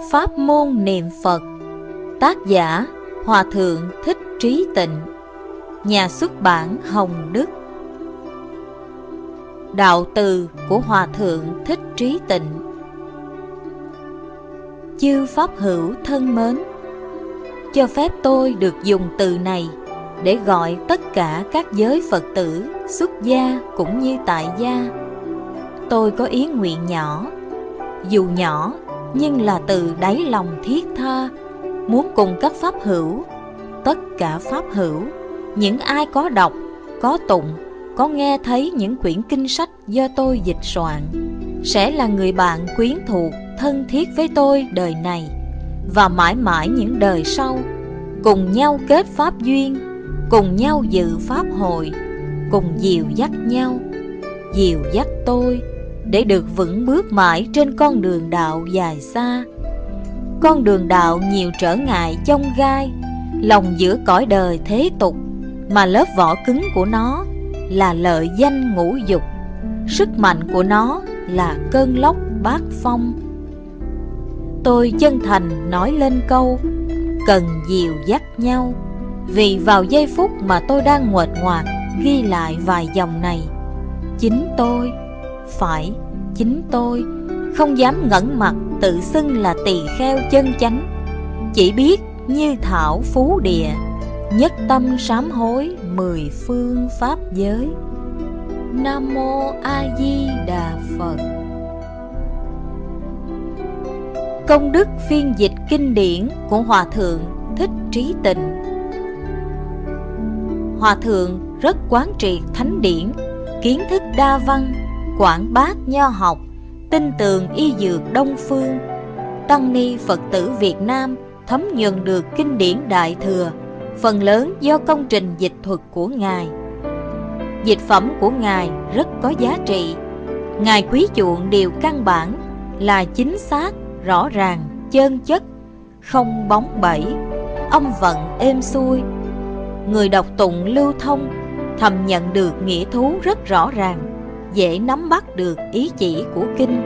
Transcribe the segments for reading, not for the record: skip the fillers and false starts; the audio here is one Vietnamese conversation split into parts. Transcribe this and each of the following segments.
Pháp môn niệm Phật. Tác giả Hòa Thượng Thích Trí Tịnh. Nhà xuất bản Hồng Đức. Đạo từ của Hòa Thượng Thích Trí Tịnh. Chư Pháp hữu thân mến, cho phép tôi được dùng từ này để gọi tất cả các giới Phật tử xuất gia cũng như tại gia. Tôi có ý nguyện nhỏ, dù nhỏ nhưng là từ đáy lòng thiết tha, muốn cùng các Pháp hữu, tất cả Pháp hữu, những ai có đọc, có tụng, có nghe thấy những quyển kinh sách do tôi dịch soạn, sẽ là người bạn quyến thuộc, thân thiết với tôi đời này và mãi mãi những đời sau, cùng nhau kết Pháp duyên, cùng nhau dự Pháp hội, cùng dìu dắt nhau, dìu dắt tôi để được vững bước mãi trên con đường đạo dài xa. Con đường đạo nhiều trở ngại chông gai, lòng giữa cõi đời thế tục, mà lớp vỏ cứng của nó là lợi danh ngũ dục, sức mạnh của nó là cơn lốc bát phong. Tôi chân thành nói lên câu cần dìu dắt nhau, vì vào giây phút mà tôi đang nguệch ngoạc ghi lại vài dòng này, chính tôi, phải chính tôi, không dám ngẩng mặt tự xưng là tỳ kheo chân chánh, chỉ biết như thảo phú địa, nhất tâm sám hối 10 phương pháp giới. Nam Mô A Di Đà Phật. Công đức phiên dịch kinh điển của Hòa Thượng Thích Trí Tịnh. Hòa Thượng rất quán triệt thánh điển, kiến thức đa văn, quảng bác nho học, tin tường y dược Đông phương. Tăng ni Phật tử Việt Nam thấm nhuần được kinh điển Đại Thừa, phần lớn do công trình dịch thuật của Ngài. Dịch phẩm của Ngài rất có giá trị. Ngài quý chuộng điều căn bản là chính xác, rõ ràng, chân chất, không bóng bẩy, âm vận êm xuôi. Người đọc tụng lưu thông thầm nhận được nghĩa thú rất rõ ràng, dễ nắm bắt được ý chỉ của kinh.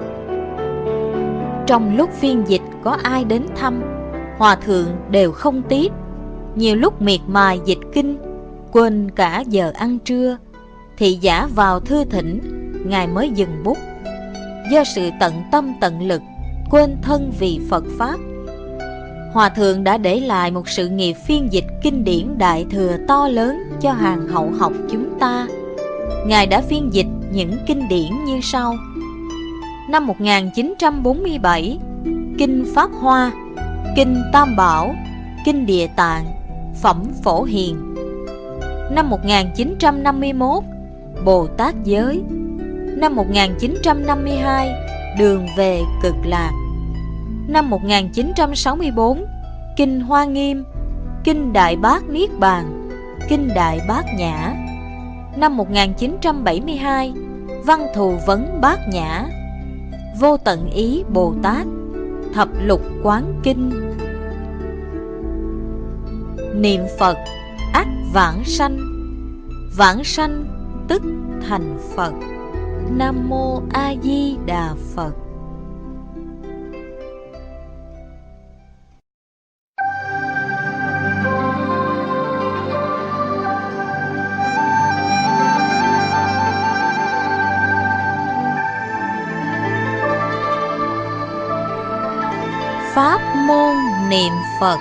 Trong lúc phiên dịch có ai đến thăm, Hòa Thượng đều không tiếc. Nhiều lúc miệt mài dịch kinh, quên cả giờ ăn trưa, thị giả vào thưa thỉnh, Ngài mới dừng bút. Do sự tận tâm tận lực, quên thân vì Phật Pháp, Hòa Thượng đã để lại một sự nghiệp phiên dịch kinh điển Đại Thừa to lớn cho hàng hậu học chúng ta. Ngài đã phiên dịch những kinh điển như sau. Năm 1947, Kinh Pháp Hoa, Kinh Tam Bảo, Kinh Địa Tạng, Phẩm Phổ Hiền. Năm 1951, Bồ Tát Giới. Năm 1952, Đường về Cực Lạc. Năm 1964, Kinh Hoa Nghiêm, Kinh Đại Bát Niết Bàn, Kinh Đại Bát Nhã. Năm 1972, Văn Thù Vấn Bát Nhã, Vô Tận Ý Bồ Tát, Thập Lục Quán Kinh. Niệm Phật ắt vãng sanh tức thành Phật. Nam Mô A Di Đà Phật. Pháp môn niệm Phật.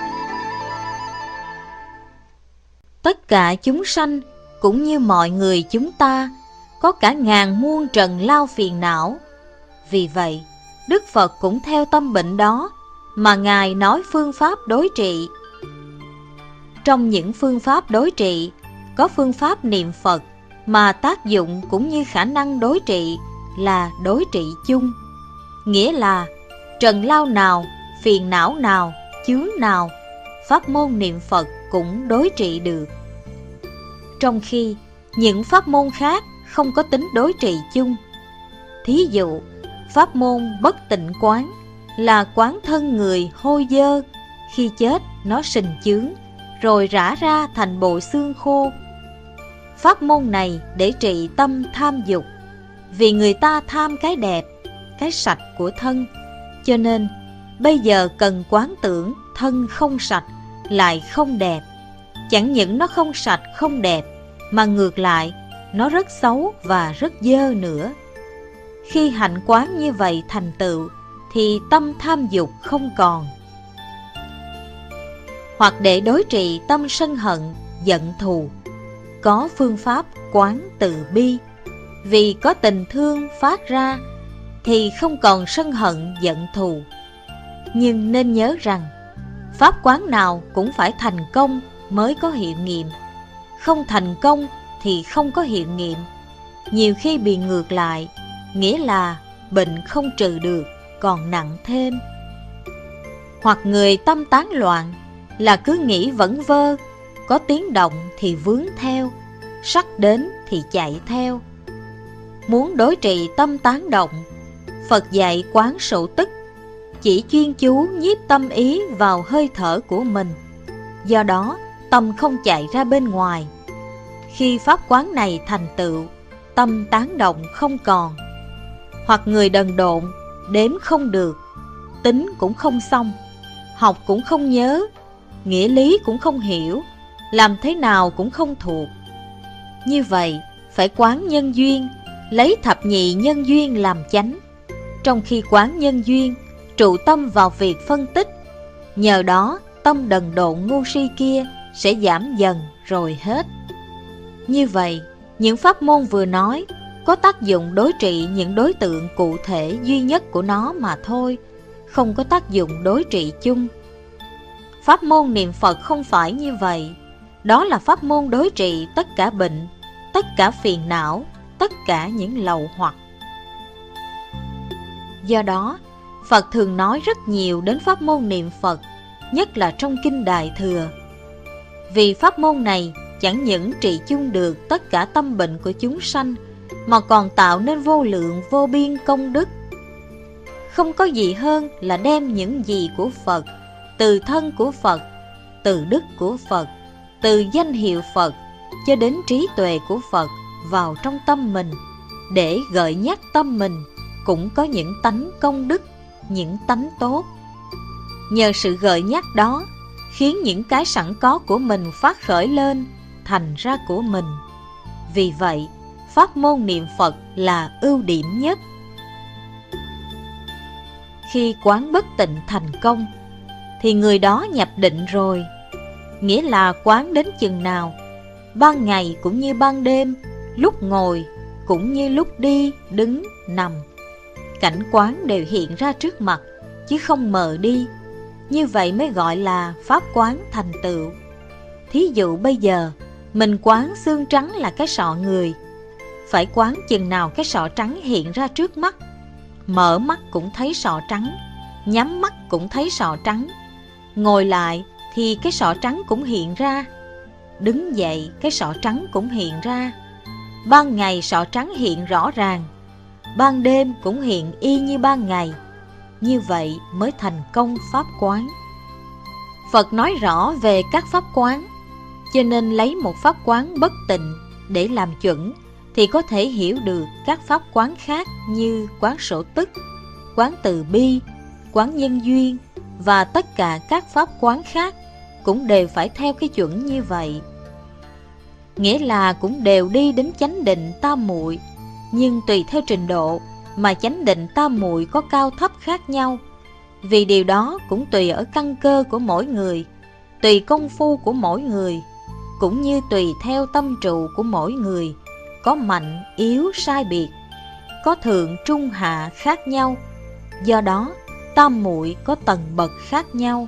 Tất cả chúng sanh cũng như mọi người chúng ta có cả ngàn muôn trần lao phiền não. Vì vậy, Đức Phật cũng theo tâm bệnh đó mà Ngài nói phương pháp đối trị. Trong những phương pháp đối trị, có phương pháp niệm Phật mà tác dụng cũng như khả năng đối trị là đối trị chung. Nghĩa là trần lao nào, phiền não nào, chướng nào, pháp môn niệm Phật cũng đối trị được. Trong khi những pháp môn khác không có tính đối trị chung. Thí dụ, pháp môn bất tịnh quán là quán thân người hôi dơ, khi chết nó sình chướng, rồi rã ra thành bộ xương khô. Pháp môn này để trị tâm tham dục, vì người ta tham cái đẹp, cái sạch của thân, cho nên bây giờ cần quán tưởng thân không sạch lại không đẹp. Chẳng những nó không sạch không đẹp, mà ngược lại nó rất xấu và rất dơ nữa. Khi hạnh quán như vậy thành tựu, thì tâm tham dục không còn. Hoặc để đối trị tâm sân hận, giận thù, có phương pháp quán từ bi. Vì có tình thương phát ra, thì không còn sân hận giận thù. Nhưng nên nhớ rằng, pháp quán nào cũng phải thành công mới có hiệu nghiệm. Không thành công thì không có hiệu nghiệm. Nhiều khi bị ngược lại, nghĩa là bệnh không trừ được, còn nặng thêm. Hoặc người tâm tán loạn, là cứ nghĩ vẩn vơ, có tiếng động thì vướng theo, sắc đến thì chạy theo. Muốn đối trị tâm tán động, Phật dạy quán sổ tức, chỉ chuyên chú nhiếp tâm ý vào hơi thở của mình. Do đó, tâm không chạy ra bên ngoài. Khi pháp quán này thành tựu, tâm tán động không còn. Hoặc người đần độn, đếm không được, tính cũng không xong, học cũng không nhớ, nghĩa lý cũng không hiểu, làm thế nào cũng không thuộc. Như vậy, phải quán nhân duyên, lấy thập nhị nhân duyên làm chánh. Trong khi quán nhân duyên, trụ tâm vào việc phân tích. Nhờ đó, tâm đần độn ngu si kia sẽ giảm dần rồi hết. Như vậy, những pháp môn vừa nói có tác dụng đối trị những đối tượng cụ thể duy nhất của nó mà thôi, không có tác dụng đối trị chung. Pháp môn niệm Phật không phải như vậy. Đó là pháp môn đối trị tất cả bệnh, tất cả phiền não, tất cả những lậu hoặc. Do đó, Phật thường nói rất nhiều đến pháp môn niệm Phật, nhất là trong Kinh Đại Thừa. Vì pháp môn này chẳng những trị chung được tất cả tâm bệnh của chúng sanh, mà còn tạo nên vô lượng vô biên công đức. Không có gì hơn là đem những gì của Phật, từ thân của Phật, từ đức của Phật, từ danh hiệu Phật, cho đến trí tuệ của Phật vào trong tâm mình, để gợi nhắc tâm mình cũng có những tánh công đức, những tánh tốt. Nhờ sự gợi nhắc đó, khiến những cái sẵn có của mình phát khởi lên, thành ra của mình. Vì vậy, pháp môn niệm Phật là ưu điểm nhất. Khi quán bất tịnh thành công, thì người đó nhập định rồi. Nghĩa là quán đến chừng nào, ban ngày cũng như ban đêm, lúc ngồi cũng như lúc đi, đứng, nằm, cảnh quán đều hiện ra trước mặt, chứ không mờ đi. Như vậy mới gọi là pháp quán thành tựu. Thí dụ bây giờ, mình quán xương trắng là cái sọ người, phải quán chừng nào cái sọ trắng hiện ra trước mắt. Mở mắt cũng thấy sọ trắng, nhắm mắt cũng thấy sọ trắng. Ngồi lại thì cái sọ trắng cũng hiện ra, đứng dậy cái sọ trắng cũng hiện ra. Ban ngày sọ trắng hiện rõ ràng, ban đêm cũng hiện y như ban ngày. Như vậy mới thành công pháp quán. Phật nói rõ về các pháp quán, cho nên lấy một pháp quán bất tịnh để làm chuẩn, thì có thể hiểu được các pháp quán khác như quán sổ tức, quán từ bi, quán nhân duyên và tất cả các pháp quán khác cũng đều phải theo cái chuẩn như vậy. Nghĩa là cũng đều đi đến chánh định tam muội, nhưng tùy theo trình độ mà chánh định tam muội có cao thấp khác nhau. Vì điều đó cũng tùy ở căn cơ của mỗi người, tùy công phu của mỗi người, cũng như tùy theo tâm trụ của mỗi người, có mạnh, yếu, sai biệt, có thượng, trung, hạ khác nhau. Do đó, tam muội có tầng bậc khác nhau.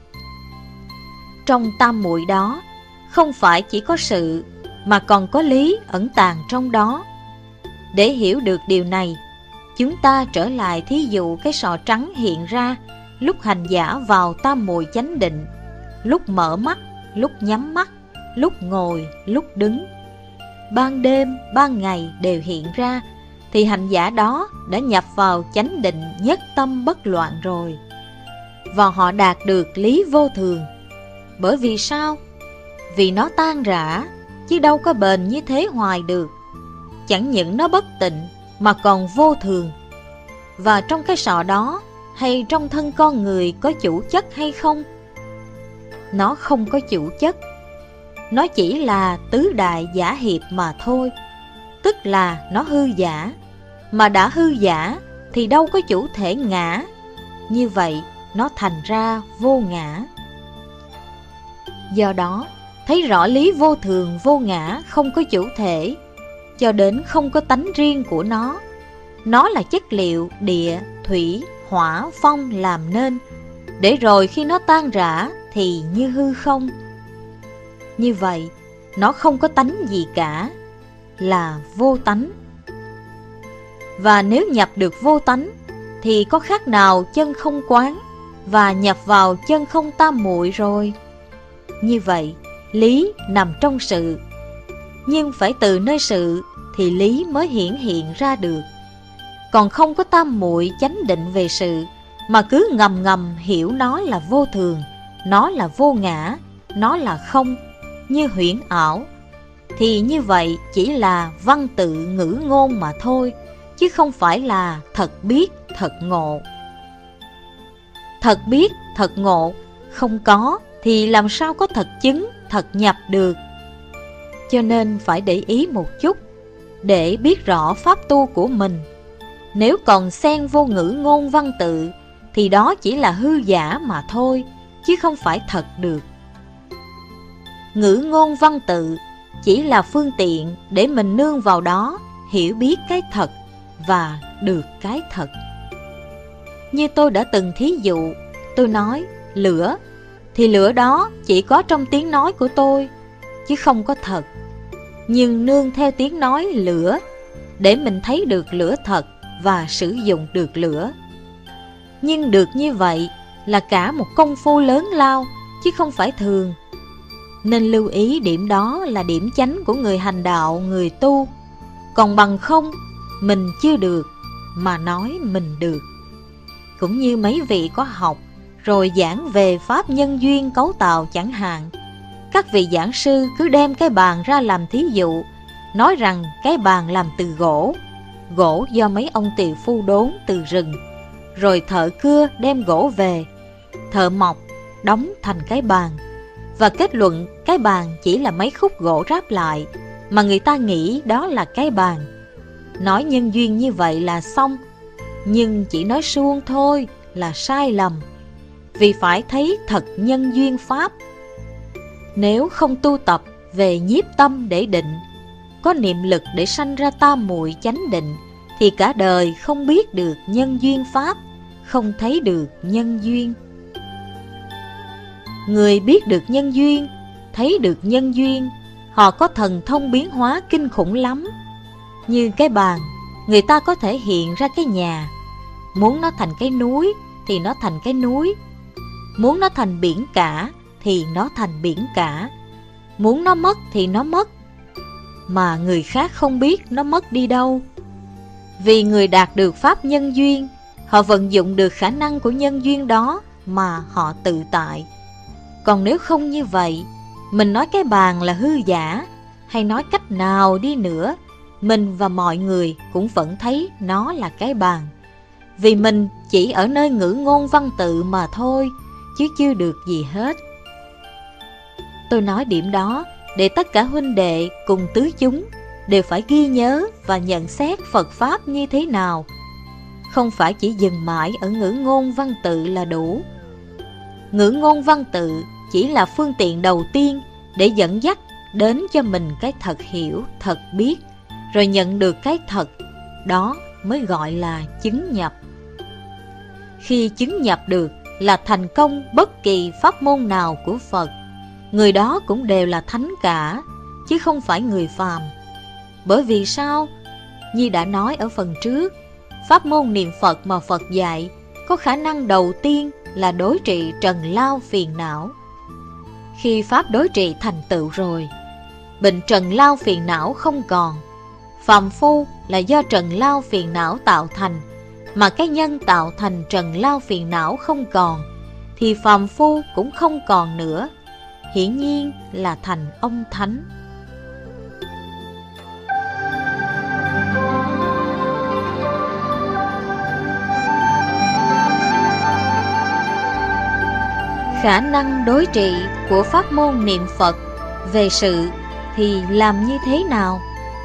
Trong tam muội đó, không phải chỉ có sự, mà còn có lý ẩn tàng trong đó. Để hiểu được điều này, chúng ta trở lại thí dụ cái sọ trắng hiện ra lúc hành giả vào tam muội chánh định, lúc mở mắt, lúc nhắm mắt, lúc ngồi, lúc đứng. Ban đêm, ban ngày đều hiện ra, thì hành giả đó đã nhập vào chánh định nhất tâm bất loạn rồi. Và họ đạt được lý vô thường. Bởi vì sao? Vì nó tan rã, chứ đâu có bền như thế hoài được. Chẳng những nó bất tịnh, mà còn vô thường. Và trong cái sọ đó, hay trong thân con người có chủ chất hay không? Nó không có chủ chất. Nó chỉ là tứ đại giả hiệp mà thôi, tức là nó hư giả. Mà đã hư giả thì đâu có chủ thể ngã. Như vậy nó thành ra vô ngã. Do đó, thấy rõ lý vô thường vô ngã, không có chủ thể, cho đến không có tánh riêng của nó. Nó là chất liệu địa, thủy, hỏa, phong làm nên, để rồi khi nó tan rã thì như hư không. Như vậy, nó không có tánh gì cả, là vô tánh. Và nếu nhập được vô tánh, thì có khác nào chân không quán và nhập vào chân không tam muội rồi. Như vậy, lý nằm trong sự, nhưng phải từ nơi sự thì lý mới hiển hiện ra được. Còn không có tam muội chánh định về sự, mà cứ ngầm ngầm hiểu nó là vô thường, nó là vô ngã, nó là không, như huyễn ảo, thì như vậy chỉ là văn tự ngữ ngôn mà thôi, chứ không phải là thật biết, thật ngộ. Thật biết, thật ngộ không có thì làm sao có thật chứng, thật nhập được. Cho nên phải để ý một chút, để biết rõ pháp tu của mình. Nếu còn xen vô ngữ ngôn văn tự, thì đó chỉ là hư giả mà thôi, chứ không phải thật được. Ngữ ngôn văn tự chỉ là phương tiện để mình nương vào đó, hiểu biết cái thật và được cái thật. Như tôi đã từng thí dụ, tôi nói lửa, thì lửa đó chỉ có trong tiếng nói của tôi, chứ không có thật. Nhưng nương theo tiếng nói lửa, để mình thấy được lửa thật và sử dụng được lửa. Nhưng được như vậy là cả một công phu lớn lao, chứ không phải thường. Nên lưu ý điểm đó là điểm chánh của người hành đạo, người tu. Còn bằng không, mình chưa được, mà nói mình được. Cũng như mấy vị có học, rồi giảng về pháp nhân duyên cấu tạo chẳng hạn. Các vị giảng sư cứ đem cái bàn ra làm thí dụ, nói rằng cái bàn làm từ gỗ, gỗ do mấy ông tỳ phu đốn từ rừng, rồi thợ cưa đem gỗ về, thợ mộc đóng thành cái bàn, và kết luận cái bàn chỉ là mấy khúc gỗ ráp lại, mà người ta nghĩ đó là cái bàn. Nói nhân duyên như vậy là xong, nhưng chỉ nói suông thôi là sai lầm, vì phải thấy thật nhân duyên pháp. Nếu không tu tập về nhiếp tâm để định, có niệm lực để sanh ra tam muội chánh định, thì cả đời không biết được nhân duyên pháp, không thấy được nhân duyên. Người biết được nhân duyên, thấy được nhân duyên, họ có thần thông biến hóa kinh khủng lắm. Như cái bàn, người ta có thể hiện ra cái nhà. Muốn nó thành cái núi thì nó thành cái núi, muốn nó thành biển cả thì nó thành biển cả, muốn nó mất thì nó mất. Mà người khác không biết nó mất đi đâu. Vì người đạt được pháp nhân duyên, họ vận dụng được khả năng của nhân duyên đó mà họ tự tại. Còn nếu không như vậy, mình nói cái bàn là hư giả, hay nói cách nào đi nữa, mình và mọi người cũng vẫn thấy nó là cái bàn. Vì mình chỉ ở nơi ngữ ngôn văn tự mà thôi, chứ chưa được gì hết. Tôi nói điểm đó để tất cả huynh đệ cùng tứ chúng đều phải ghi nhớ và nhận xét Phật Pháp như thế nào. Không phải chỉ dừng mãi ở ngữ ngôn văn tự là đủ. Ngữ ngôn văn tự chỉ là phương tiện đầu tiên để dẫn dắt đến cho mình cái thật hiểu, thật biết, rồi nhận được cái thật, đó mới gọi là chứng nhập. Khi chứng nhập được là thành công bất kỳ pháp môn nào của Phật. Người đó cũng đều là thánh cả, chứ không phải người phàm. Bởi vì sao? Như đã nói ở phần trước, pháp môn niệm Phật mà Phật dạy có khả năng đầu tiên là đối trị trần lao phiền não. Khi pháp đối trị thành tựu rồi, bệnh trần lao phiền não không còn. Phàm phu là do trần lao phiền não tạo thành, mà cái nhân tạo thành trần lao phiền não không còn, thì phàm phu cũng không còn nữa. Hiển nhiên là thành ông thánh. Khả năng đối trị của pháp môn niệm Phật về sự thì làm như thế nào?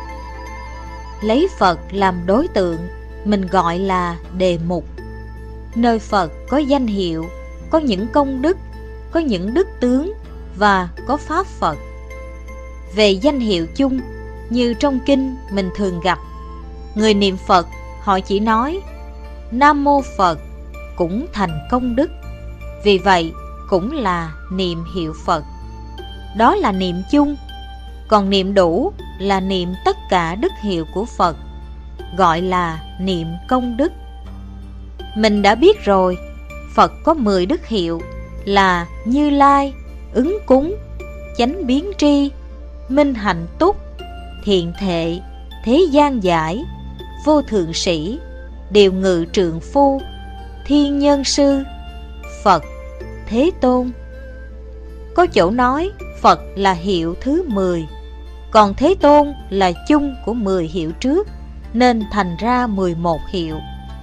Lấy Phật làm đối tượng, mình gọi là đề mục. Nơi Phật có danh hiệu, có những công đức, có những đức tướng và có pháp Phật. Về danh hiệu chung, như trong kinh mình thường gặp, người niệm Phật họ chỉ nói Nam Mô Phật cũng thành công đức. Vì vậy cũng là niệm hiệu Phật. Đó là niệm chung. Còn niệm đủ là niệm tất cả đức hiệu của Phật, gọi là niệm công đức. Mình đã biết rồi, Phật có 10 đức hiệu là Như Lai, ứng cúng, chánh biến tri, minh hạnh túc, thiện thệ, thế gian giải, vô thượng sĩ, điều ngự trượng phu, thiên nhân sư, Phật, Thế Tôn. Có chỗ nói Phật là hiệu thứ 10, còn Thế Tôn là chung của 10 hiệu trước, nên thành ra 11 hiệu.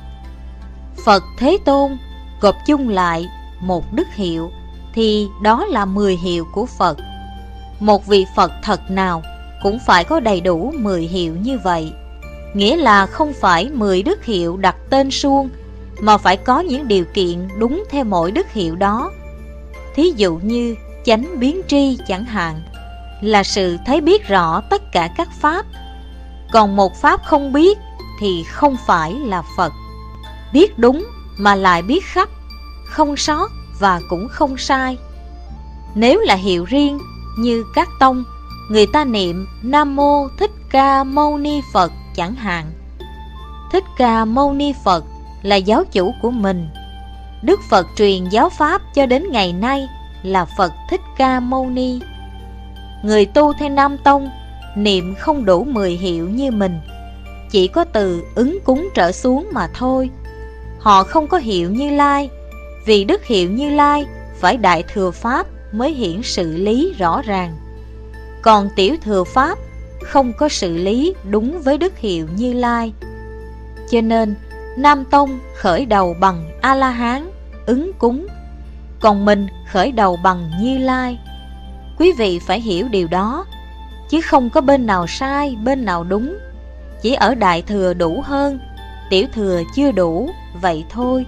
Phật Thế Tôn gộp chung lại một đức hiệu, thì đó là 10 hiệu của Phật. Một vị Phật thật nào cũng phải có đầy đủ 10 hiệu như vậy. Nghĩa là không phải 10 đức hiệu đặt tên suông, mà phải có những điều kiện đúng theo mỗi đức hiệu đó. Thí dụ như chánh biến tri chẳng hạn, là sự thấy biết rõ tất cả các pháp. Còn một pháp không biết thì không phải là Phật. Biết đúng mà lại biết khắp, không sót và cũng không sai. Nếu là hiệu riêng như các tông, người ta niệm Nam Mô Thích Ca Mâu Ni Phật chẳng hạn. Thích Ca Mâu Ni Phật là giáo chủ của mình. Đức Phật truyền giáo pháp cho đến ngày nay là Phật Thích Ca Mâu Ni. Người tu theo Nam Tông niệm không đủ 10 hiệu như mình, chỉ có từ ứng cúng trở xuống mà thôi. Họ không có hiệu Như Lai, vì đức hiệu Như Lai phải đại thừa pháp mới hiển sự lý rõ ràng. Còn tiểu thừa pháp không có sự lý đúng với đức hiệu Như Lai. Cho nên Nam Tông khởi đầu bằng A-la-hán, ứng cúng, còn mình khởi đầu bằng Như Lai. Quý vị phải hiểu điều đó, chứ không có bên nào sai, bên nào đúng. Chỉ ở đại thừa đủ hơn, tiểu thừa chưa đủ, vậy thôi.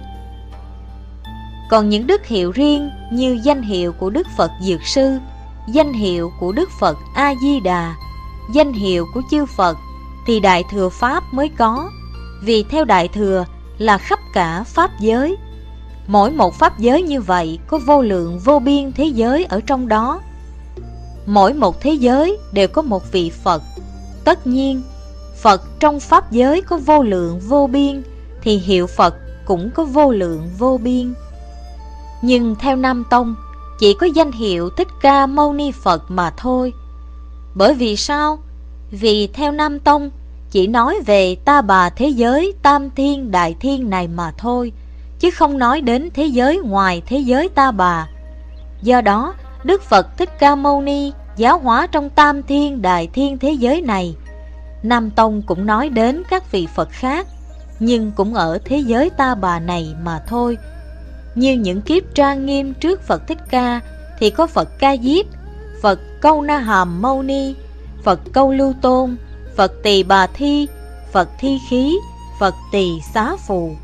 Còn những đức hiệu riêng như danh hiệu của Đức Phật Dược Sư, danh hiệu của Đức Phật A-di-đà, danh hiệu của chư Phật thì đại thừa pháp mới có. Vì theo đại thừa là khắp cả pháp giới. Mỗi một pháp giới như vậy có vô lượng vô biên thế giới ở trong đó. Mỗi một thế giới đều có một vị Phật. Tất nhiên Phật trong pháp giới có vô lượng vô biên, thì hiệu Phật cũng có vô lượng vô biên. Nhưng theo Nam Tông chỉ có danh hiệu Thích Ca Mâu Ni Phật mà thôi. Bởi vì sao? Vì theo Nam Tông chỉ nói về Ta Bà thế giới Tam Thiên Đại Thiên này mà thôi, chứ không nói đến thế giới ngoài thế giới Ta Bà. Do đó Đức Phật Thích Ca Mâu Ni giáo hóa trong Tam Thiên Đại Thiên thế giới này. Nam Tông cũng nói đến các vị Phật khác, nhưng cũng ở thế giới Ta Bà này mà thôi. Như những kiếp trang nghiêm trước Phật Thích Ca thì có Phật Ca Diếp, Phật Câu Na Hàm Mâu Ni, Phật Câu Lưu Tôn, Phật Tỳ Bà Thi, Phật Thi Khí, Phật Tỳ Xá Phù.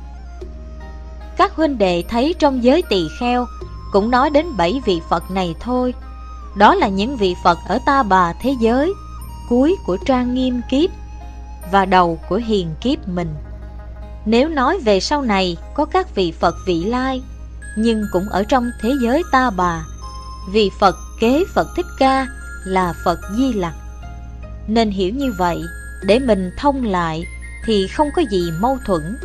Các huynh đệ thấy trong giới tỳ kheo cũng nói đến 7 vị Phật này thôi. Đó là những vị Phật ở Ta Bà thế giới, cuối của trang nghiêm kiếp và đầu của hiền kiếp mình. Nếu nói về sau này có các vị Phật vị lai, nhưng cũng ở trong thế giới Ta Bà. Vì Phật kế Phật Thích Ca là Phật Di Lặc. Nên hiểu như vậy để mình thông lại thì không có gì mâu thuẫn.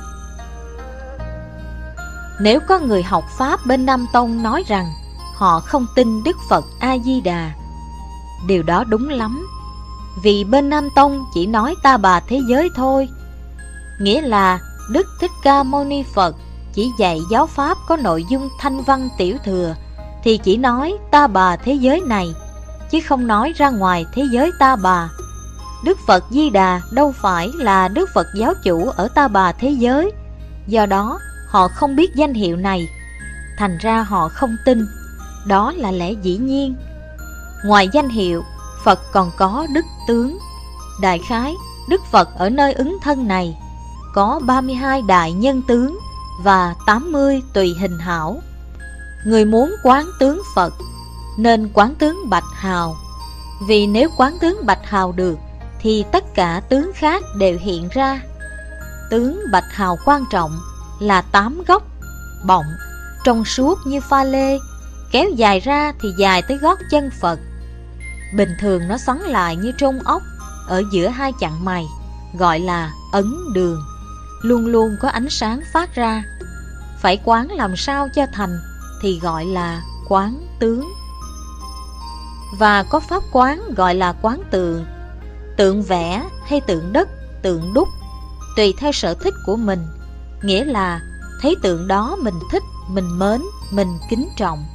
Nếu có người học Pháp bên Nam Tông nói rằng họ không tin Đức Phật A-di-đà, điều đó đúng lắm. Vì bên Nam Tông chỉ nói Ta Bà thế giới thôi. Nghĩa là Đức Thích Ca Mâu Ni Phật chỉ dạy giáo Pháp có nội dung thanh văn tiểu thừa, thì chỉ nói Ta Bà thế giới này, chứ không nói ra ngoài thế giới Ta Bà. Đức Phật Di Đà đâu phải là Đức Phật giáo chủ ở Ta Bà thế giới, do đó họ không biết danh hiệu này. thành ra họ không tin. Đó là lẽ dĩ nhiên. Ngoài danh hiệu, Phật còn có đức tướng. Đại khái, Đức Phật ở nơi ứng thân này có 32 đại nhân tướng và 80 tùy hình hảo. Người muốn quán tướng Phật nên quán tướng Bạch Hào. Vì nếu quán tướng Bạch Hào được thì tất cả tướng khác đều hiện ra. Tướng Bạch Hào quan trọng là 8 gốc, bọng, trong suốt như pha lê, kéo dài ra thì dài tới gót chân Phật. Bình thường nó xoắn lại như trôn ốc ở giữa hai chặng mày, gọi là ấn đường, luôn luôn có ánh sáng phát ra. Phải quán làm sao cho thành thì gọi là quán tướng. Và có pháp quán gọi là quán tượng. Tượng vẽ hay tượng đất, tượng đúc, tùy theo sở thích của mình. Nghĩa là thấy tượng đó mình thích, mình mến, mình kính trọng.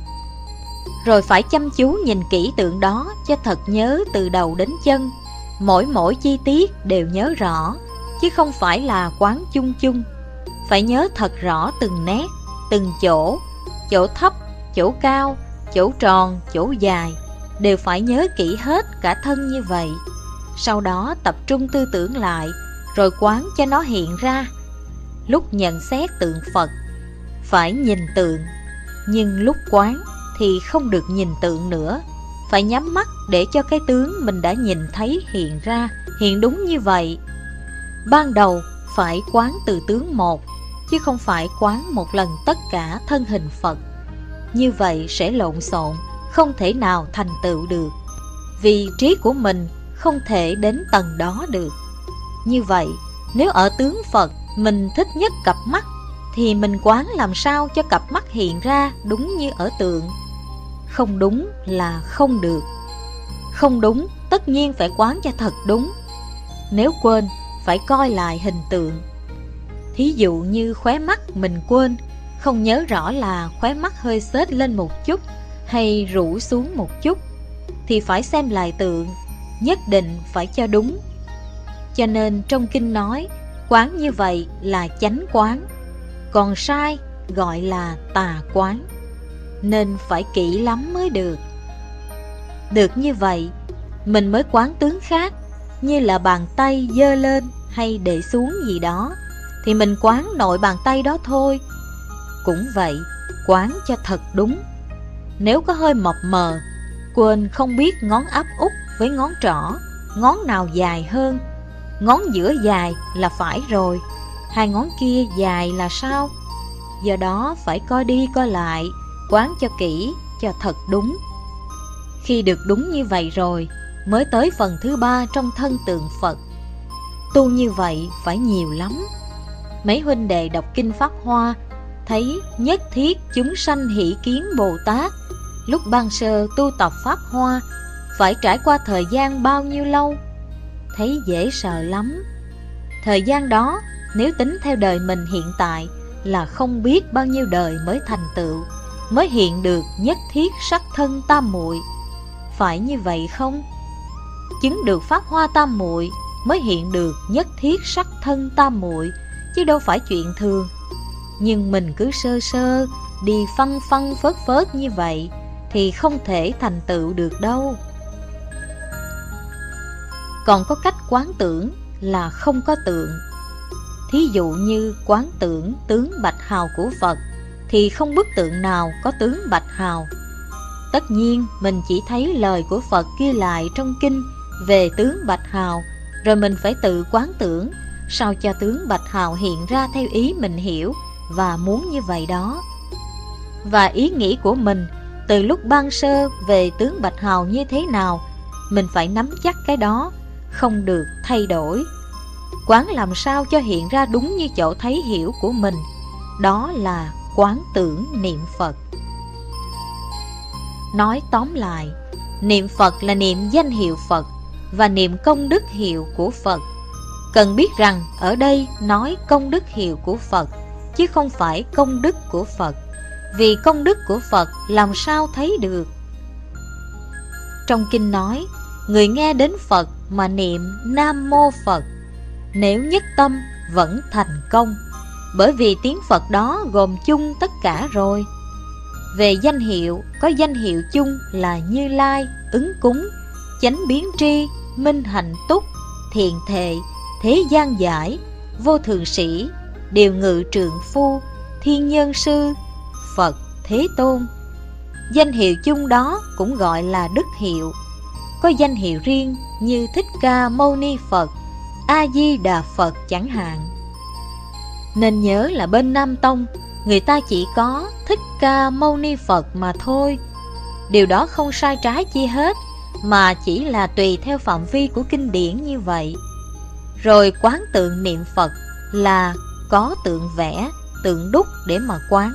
Rồi phải chăm chú nhìn kỹ tượng đó cho thật nhớ từ đầu đến chân. Mỗi chi tiết đều nhớ rõ, chứ không phải là quán chung chung. Phải nhớ thật rõ từng nét, từng chỗ, chỗ thấp, chỗ cao, chỗ tròn, chỗ dài, đều phải nhớ kỹ hết cả thân như vậy. Sau đó tập trung tư tưởng lại, rồi quán cho nó hiện ra. Lúc nhận xét tượng Phật, phải nhìn tượng, nhưng lúc quán thì không được nhìn tượng nữa. Phải nhắm mắt để cho cái tướng mình đã nhìn thấy hiện ra, hiện đúng như vậy. Ban đầu phải quán từ tướng một, chứ không phải quán một lần tất cả thân hình Phật. Như vậy sẽ lộn xộn, không thể nào thành tựu được. Vì trí của mình không thể đến tầng đó được. Như vậy, nếu ở tướng Phật mình thích nhất cặp mắt, thì mình quán làm sao cho cặp mắt hiện ra đúng như ở tượng. Không đúng là không được. Không đúng, tất nhiên phải quán cho thật đúng. Nếu quên, phải coi lại hình tượng. Thí dụ như khóe mắt mình quên, không nhớ rõ là khóe mắt hơi xếch lên một chút hay rũ xuống một chút, thì phải xem lại tượng, nhất định phải cho đúng. Cho nên trong kinh nói, quán như vậy là chánh quán, còn sai gọi là tà quán. Nên phải kỹ lắm mới được. Được như vậy, mình mới quán tướng khác, như là bàn tay giơ lên hay để xuống gì đó, thì mình quán nội bàn tay đó thôi. Cũng vậy, quán cho thật đúng. Nếu có hơi mập mờ, quên không biết ngón áp út với ngón trỏ, ngón nào dài hơn, ngón giữa dài là phải rồi, hai ngón kia dài là sao? Do đó phải coi đi coi lại, quán cho kỹ, cho thật đúng. Khi được đúng như vậy rồi, mới tới phần thứ ba trong thân tượng Phật. Tu như vậy phải nhiều lắm. Mấy huynh đệ đọc kinh Pháp Hoa, thấy nhất thiết chúng sanh hỷ kiến Bồ Tát. Lúc ban sơ tu tập Pháp Hoa, phải trải qua thời gian bao nhiêu lâu? Thấy dễ sợ lắm. Thời gian đó, nếu tính theo đời mình hiện tại, là không biết bao nhiêu đời mới thành tựu, mới hiện được nhất thiết sắc thân tam muội. Phải như vậy không? Chứng được Pháp Hoa tam muội mới hiện được nhất thiết sắc thân tam muội, chứ đâu phải chuyện thường. Nhưng mình cứ sơ sơ đi phăng phăng phớt phớt như vậy thì không thể thành tựu được đâu. Còn có cách quán tưởng là không có tượng. Thí dụ như quán tưởng tướng Bạch Hào của Phật, thì không bức tượng nào có tướng Bạch Hào. Tất nhiên mình chỉ thấy lời của Phật ghi lại trong kinh về tướng Bạch Hào, rồi mình phải tự quán tưởng sao cho tướng Bạch Hào hiện ra theo ý mình hiểu và muốn như vậy đó. Và ý nghĩ của mình từ lúc ban sơ về tướng Bạch Hào như thế nào, mình phải nắm chắc cái đó, không được thay đổi. Quán làm sao cho hiện ra đúng như chỗ thấy hiểu của mình, đó là quán tưởng niệm Phật. Nói tóm lại, niệm Phật là niệm danh hiệu Phật và niệm công đức hiệu của Phật. Cần biết rằng ở đây nói công đức hiệu của Phật, chứ không phải công đức của Phật. Vì công đức của Phật làm sao thấy được? Trong kinh nói, người nghe đến Phật mà niệm Nam Mô Phật, nếu nhất tâm vẫn thành công, bởi vì tiếng Phật đó gồm chung tất cả rồi. Về danh hiệu, có danh hiệu chung là Như Lai, Ứng Cúng, Chánh Biến Tri, Minh Hạnh Túc, Thiện Thệ, Thế Gian Giải, Vô Thường Sĩ, Điều Ngự Trượng Phu, Thiên Nhân Sư, Phật Thế Tôn. Danh hiệu chung đó cũng gọi là đức hiệu. Có danh hiệu riêng như Thích Ca Mâu Ni Phật, A Di Đà Phật chẳng hạn. Nên nhớ là bên Nam Tông, người ta chỉ có Thích Ca Mâu Ni Phật mà thôi. Điều đó không sai trái chi hết, mà chỉ là tùy theo phạm vi của kinh điển như vậy. Rồi quán tượng niệm Phật là có tượng vẽ, tượng đúc để mà quán.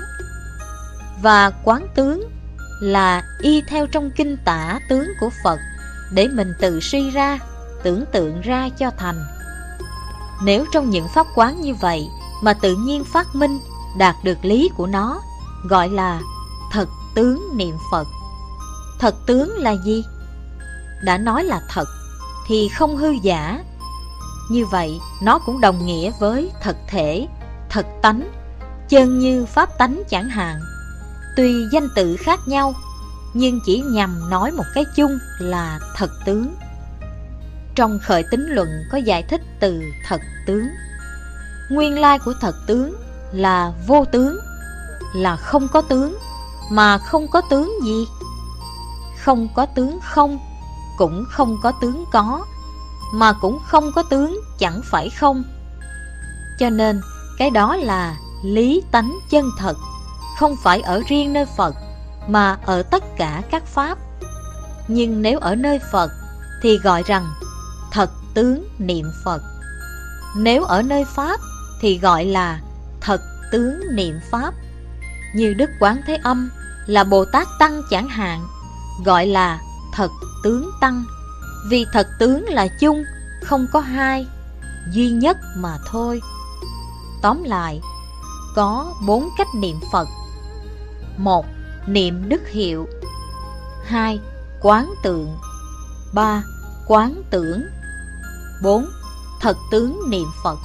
Và quán tướng là y theo trong kinh tả tướng của Phật để mình tự suy ra, tưởng tượng ra cho thành. Nếu trong những pháp quán như vậy mà tự nhiên phát minh, đạt được lý của nó, gọi là thật tướng niệm Phật. Thật tướng là gì? Đã nói là thật thì không hư giả. Như vậy nó cũng đồng nghĩa với thật thể, thật tánh, chân như pháp tánh chẳng hạn. Tuy danh tự khác nhau, nhưng chỉ nhằm nói một cái chung là thật tướng. Trong Khởi Tín Luận có giải thích từ thật tướng. Nguyên lai của thật tướng là vô tướng, là không có tướng. Mà không có tướng gì? Không có tướng không, cũng không có tướng có, mà cũng không có tướng chẳng phải không. Cho nên cái đó là lý tánh chân thật, không phải ở riêng nơi Phật, mà ở tất cả các pháp. Nhưng nếu ở nơi Phật thì gọi rằng thật tướng niệm Phật. Nếu ở nơi Pháp thì gọi là thật tướng niệm Pháp. Như Đức Quán Thế Âm là Bồ Tát Tăng chẳng hạn, gọi là thật tướng Tăng. Vì thật tướng là chung, không có hai, duy nhất mà thôi. Tóm lại, có 4 cách niệm Phật. 1. Niệm đức hiệu. 2. Quán tượng. 3. Quán tưởng. 4. Thật tướng niệm Phật.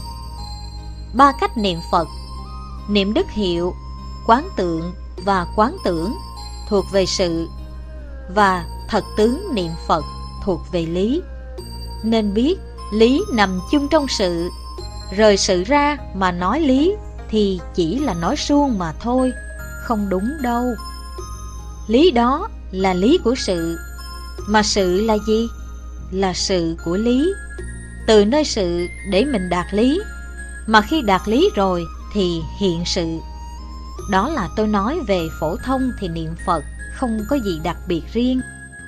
3 cách niệm Phật: niệm đức hiệu, quán tượng và quán tưởng thuộc về sự, và thật tướng niệm Phật thuộc về lý. Nên biết lý nằm chung trong sự, rời sự ra mà nói lý thì chỉ là nói suông mà thôi, không đúng đâu. Lý đó là lý của sự, mà sự là gì? Là sự của lý. Từ nơi sự để mình đạt lý, mà khi đạt lý rồi thì hiện sự. Đó là tôi nói về phổ thông thì niệm Phật không có gì đặc biệt riêng.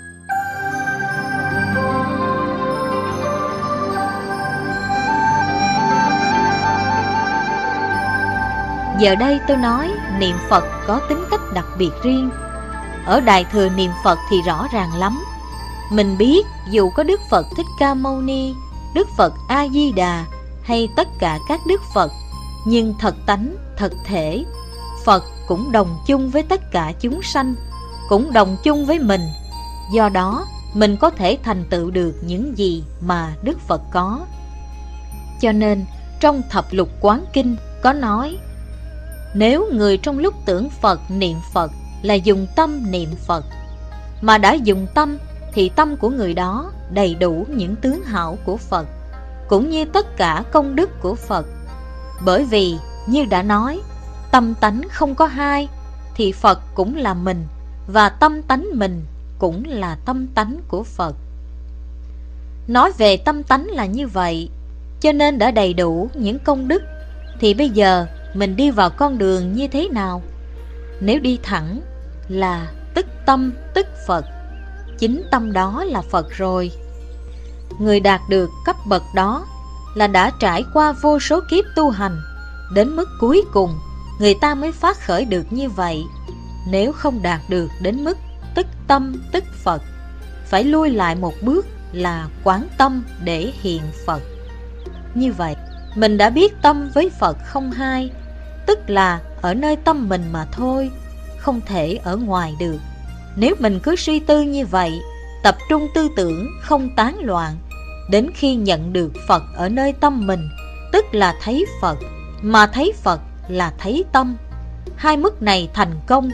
Giờ đây tôi nói niệm Phật có tính cách đặc biệt riêng. Ở Đại Thừa niệm Phật thì rõ ràng lắm. Mình biết dù có Đức Phật Thích Ca Mâu Ni, Đức Phật A Di Đà hay tất cả các Đức Phật, nhưng thật tánh, thật thể, Phật cũng đồng chung với tất cả chúng sanh, cũng đồng chung với mình. Do đó mình có thể thành tựu được những gì mà Đức Phật có. Cho nên trong Thập Lục Quán Kinh có nói: nếu người trong lúc tưởng Phật niệm Phật là dùng tâm niệm Phật, mà đã dùng tâm thì tâm của người đó đầy đủ những tướng hảo của Phật, cũng như tất cả công đức của Phật. Bởi vì như đã nói, tâm tánh không có hai, thì Phật cũng là mình, và tâm tánh mình cũng là tâm tánh của Phật. Nói về tâm tánh là như vậy, cho nên đã đầy đủ những công đức. Thì bây giờ mình đi vào con đường như thế nào? Nếu đi thẳng là tức tâm tức Phật, chính tâm đó là Phật rồi. Người đạt được cấp bậc đó là đã trải qua vô số kiếp tu hành, đến mức cuối cùng người ta mới phát khởi được như vậy. Nếu không đạt được đến mức tức tâm tức Phật, phải lui lại một bước là quán tâm để hiện Phật. Như vậy mình đã biết tâm với Phật không hai, tức là ở nơi tâm mình mà thôi, không thể ở ngoài được. Nếu mình cứ suy tư như vậy, tập trung tư tưởng không tán loạn, đến khi nhận được Phật ở nơi tâm mình, tức là thấy Phật, mà thấy Phật là thấy tâm. Hai mức này thành công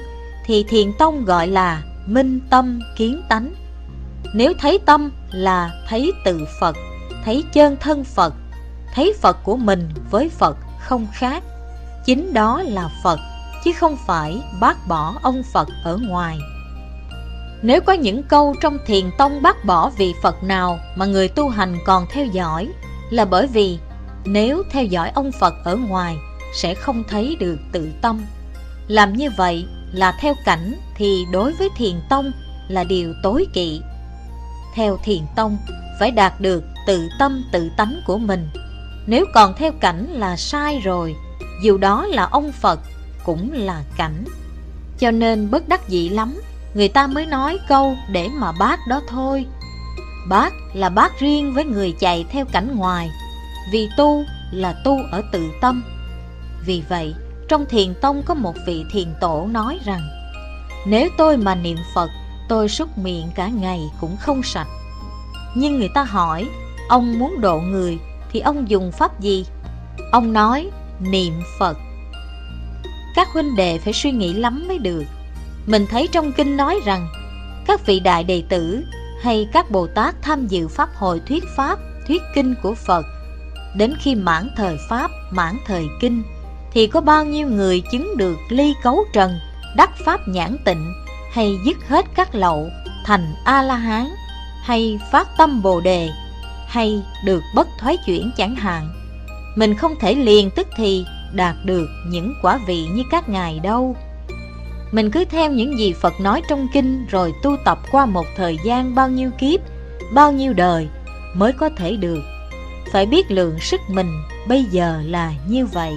thì Thiền tông gọi là minh tâm kiến tánh. Nếu thấy tâm là thấy tự Phật, thấy chân thân Phật, thấy Phật của mình với Phật không khác. Chính đó là Phật, chứ không phải bác bỏ ông Phật ở ngoài. Nếu có những câu trong Thiền tông bác bỏ vị Phật nào mà người tu hành còn theo dõi, là bởi vì nếu theo dõi ông Phật ở ngoài sẽ không thấy được tự tâm. Làm như vậy là theo cảnh thì đối với Thiền tông là điều tối kỵ. Theo Thiền tông phải đạt được tự tâm tự tánh của mình. Nếu còn theo cảnh là sai rồi, dù đó là ông Phật cũng là cảnh. Cho nên bất đắc dĩ lắm, người ta mới nói câu để mà bác đó thôi. Bác là bác riêng với người chạy theo cảnh ngoài, vì tu là tu ở tự tâm. Vì vậy, trong Thiền tông có một vị thiền tổ nói rằng: nếu tôi mà niệm Phật, tôi súc miệng cả ngày cũng không sạch. Nhưng người ta hỏi, ông muốn độ người thì ông dùng pháp gì? Ông nói, niệm Phật. Các huynh đệ phải suy nghĩ lắm mới được. Mình thấy trong kinh nói rằng, các vị đại đệ tử hay các Bồ Tát tham dự pháp hội thuyết pháp, thuyết kinh của Phật, đến khi mãn thời pháp, mãn thời kinh, thì có bao nhiêu người chứng được ly cấu trần, đắc pháp nhãn tịnh, hay dứt hết các lậu, thành A-la-hán, hay phát tâm Bồ Đề, hay được bất thoái chuyển chẳng hạn. Mình không thể liền tức thì đạt được những quả vị như các ngài đâu. Mình cứ theo những gì Phật nói trong kinh rồi tu tập qua một thời gian bao nhiêu kiếp, bao nhiêu đời mới có thể được. Phải biết lượng sức mình bây giờ là như vậy.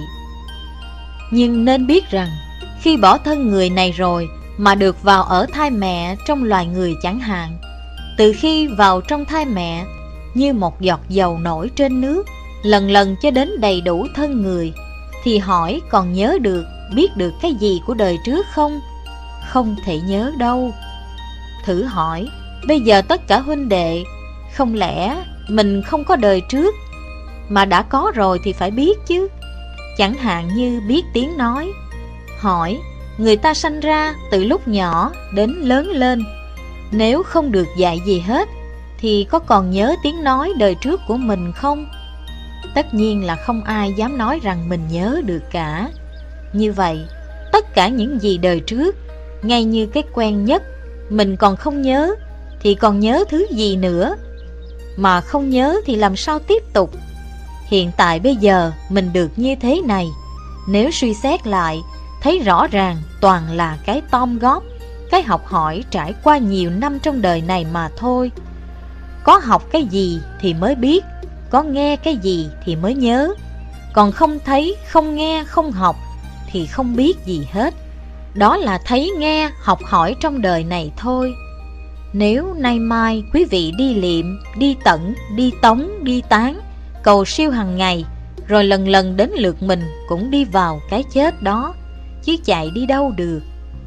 Nhưng nên biết rằng, khi bỏ thân người này rồi mà được vào ở thai mẹ trong loài người chẳng hạn, từ khi vào trong thai mẹ, như một giọt dầu nổi trên nước, lần lần cho đến đầy đủ thân người, thì hỏi còn nhớ được, biết được cái gì của đời trước không? Không thể nhớ đâu. Thử hỏi, bây giờ tất cả huynh đệ, không lẽ mình không có đời trước, mà đã có rồi thì phải biết chứ. Chẳng hạn như biết tiếng nói. Hỏi, người ta sanh ra từ lúc nhỏ đến lớn lên, nếu không được dạy gì hết, thì có còn nhớ tiếng nói đời trước của mình không? Tất nhiên là không ai dám nói rằng mình nhớ được cả. Như vậy, tất cả những gì đời trước, ngay như cái quen nhất, mình còn không nhớ, thì còn nhớ thứ gì nữa? Mà không nhớ thì làm sao tiếp tục? Hiện tại bây giờ mình được như thế này, nếu suy xét lại, thấy rõ ràng toàn là cái tom góp, cái học hỏi trải qua nhiều năm trong đời này mà thôi. Có học cái gì thì mới biết, có nghe cái gì thì mới nhớ. Còn không thấy, không nghe, không học thì không biết gì hết. Đó là thấy nghe, học hỏi trong đời này thôi. Nếu nay mai quý vị đi liệm, đi tẩn, đi tống, đi tán, cầu siêu hàng ngày, rồi lần lần đến lượt mình cũng đi vào cái chết đó, chứ chạy đi đâu được.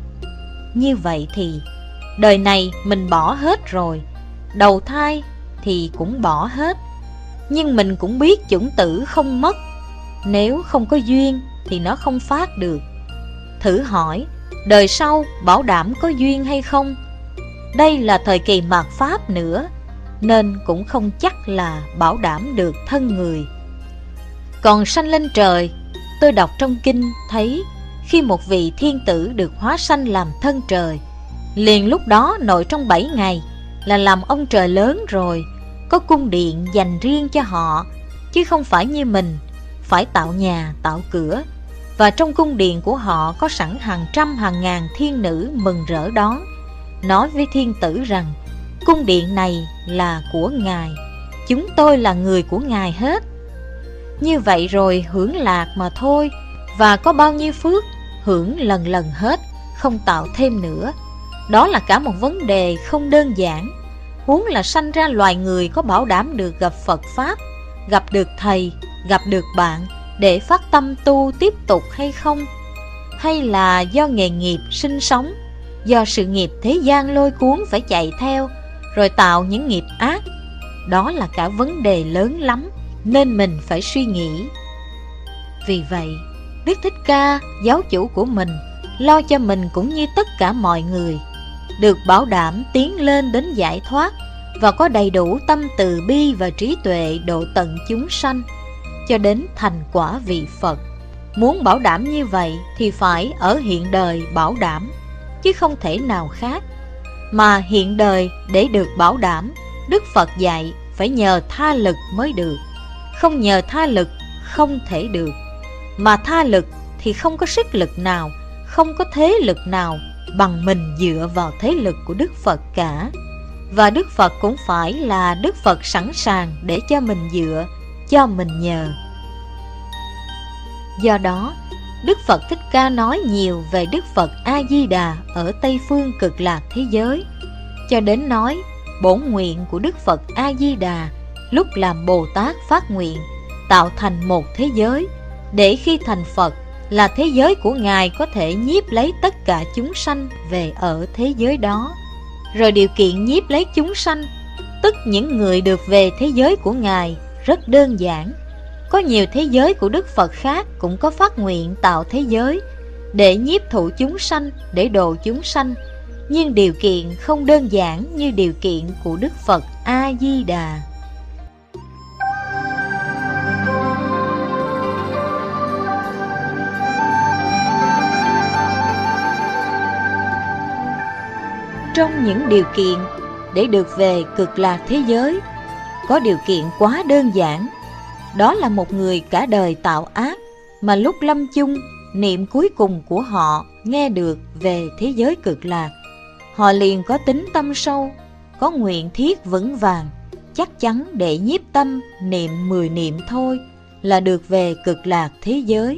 Như vậy thì đời này mình bỏ hết rồi, đầu thai thì cũng bỏ hết. Nhưng mình cũng biết chủng tử không mất, nếu không có duyên thì nó không phát được. Thử hỏi, đời sau bảo đảm có duyên hay không? Đây là thời kỳ mạt Pháp nữa, nên cũng không chắc là bảo đảm được thân người. Còn sanh lên trời, tôi đọc trong kinh thấy, khi một vị thiên tử được hóa sanh làm thân trời, liền lúc đó nội trong 7 ngày là làm ông trời lớn rồi, có cung điện dành riêng cho họ, chứ không phải như mình, phải tạo nhà, tạo cửa. Và trong cung điện của họ có sẵn hàng trăm hàng ngàn thiên nữ mừng rỡ đón, nói với thiên tử rằng, cung điện này là của ngài, chúng tôi là người của ngài hết. Như vậy rồi hưởng lạc mà thôi, và có bao nhiêu phước, hưởng lần lần hết, không tạo thêm nữa. Đó là cả một vấn đề không đơn giản. Huống là sanh ra loài người có bảo đảm được gặp Phật Pháp, gặp được thầy, gặp được bạn để phát tâm tu tiếp tục hay không? Hay là do nghề nghiệp sinh sống, do sự nghiệp thế gian lôi cuốn phải chạy theo, rồi tạo những nghiệp ác? Đó là cả vấn đề lớn lắm, nên mình phải suy nghĩ. Vì vậy, Đức Thích Ca, giáo chủ của mình, lo cho mình cũng như tất cả mọi người, được bảo đảm tiến lên đến giải thoát và có đầy đủ tâm từ bi và trí tuệ độ tận chúng sanh cho đến thành quả vị Phật. Muốn bảo đảm như vậy thì phải ở hiện đời bảo đảm, chứ không thể nào khác. Mà hiện đời để được bảo đảm, Đức Phật dạy phải nhờ tha lực mới được. Không nhờ tha lực không thể được. Mà tha lực thì không có sức lực nào, không có thế lực nào bằng mình dựa vào thế lực của Đức Phật cả. Và Đức Phật cũng phải là Đức Phật sẵn sàng để cho mình dựa, cho mình nhờ. Do đó, Đức Phật Thích Ca nói nhiều về Đức Phật A-di-đà ở Tây Phương Cực Lạc thế giới, cho đến nói bổn nguyện của Đức Phật A-di-đà lúc làm Bồ Tát phát nguyện tạo thành một thế giới, để khi thành Phật là thế giới của Ngài có thể nhiếp lấy tất cả chúng sanh về ở thế giới đó. Rồi điều kiện nhiếp lấy chúng sanh, tức những người được về thế giới của Ngài, rất đơn giản. Có nhiều thế giới của Đức Phật khác cũng có phát nguyện tạo thế giới để nhiếp thụ chúng sanh, để độ chúng sanh, nhưng điều kiện không đơn giản như điều kiện của Đức Phật A-di-đà. Trong những điều kiện để được về Cực Lạc thế giới, có điều kiện quá đơn giản. Đó là một người cả đời tạo ác, mà lúc lâm chung, niệm cuối cùng của họ nghe được về thế giới Cực Lạc, họ liền có tính tâm sâu, có nguyện thiết vững vàng, chắc chắn để nhiếp tâm niệm 10 niệm thôi là được về Cực Lạc thế giới.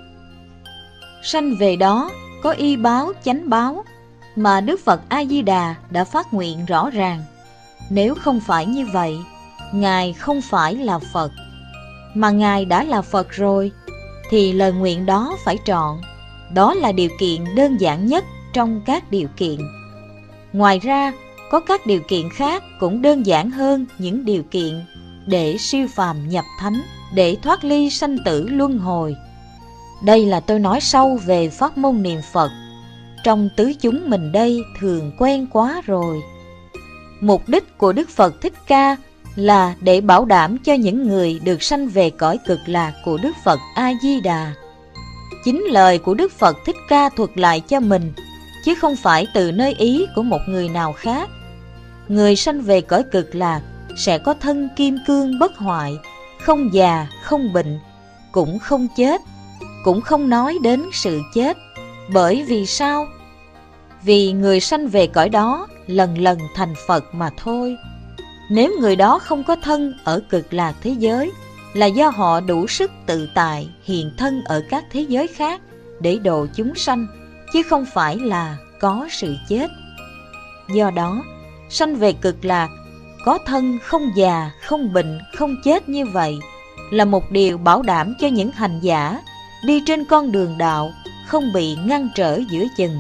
Sanh về đó có y báo chánh báo mà Đức Phật A-di-đà đã phát nguyện rõ ràng. Nếu không phải như vậy, Ngài không phải là Phật. Mà Ngài đã là Phật rồi, thì lời nguyện đó phải trọn. Đó là điều kiện đơn giản nhất trong các điều kiện. Ngoài ra, có các điều kiện khác cũng đơn giản hơn những điều kiện để siêu phàm nhập thánh, để thoát ly sanh tử luân hồi. Đây là tôi nói sâu về pháp môn niệm Phật. Trong tứ chúng mình đây thường quen quá rồi. Mục đích của Đức Phật Thích Ca là để bảo đảm cho những người được sanh về cõi Cực Lạc của Đức Phật A-di-đà. Chính lời của Đức Phật Thích Ca thuật lại cho mình, chứ không phải từ nơi ý của một người nào khác. Người sanh về cõi Cực Lạc sẽ có thân kim cương bất hoại, không già, không bệnh, cũng không chết, cũng không nói đến sự chết. Bởi vì sao? Vì người sanh về cõi đó lần lần thành Phật mà thôi. Nếu người đó không có thân ở Cực Lạc thế giới, là do họ đủ sức tự tại hiện thân ở các thế giới khác để độ chúng sanh, chứ không phải là có sự chết. Do đó, sanh về Cực Lạc, có thân không già, không bệnh, không chết như vậy là một điều bảo đảm cho những hành giả đi trên con đường đạo không bị ngăn trở giữa chừng.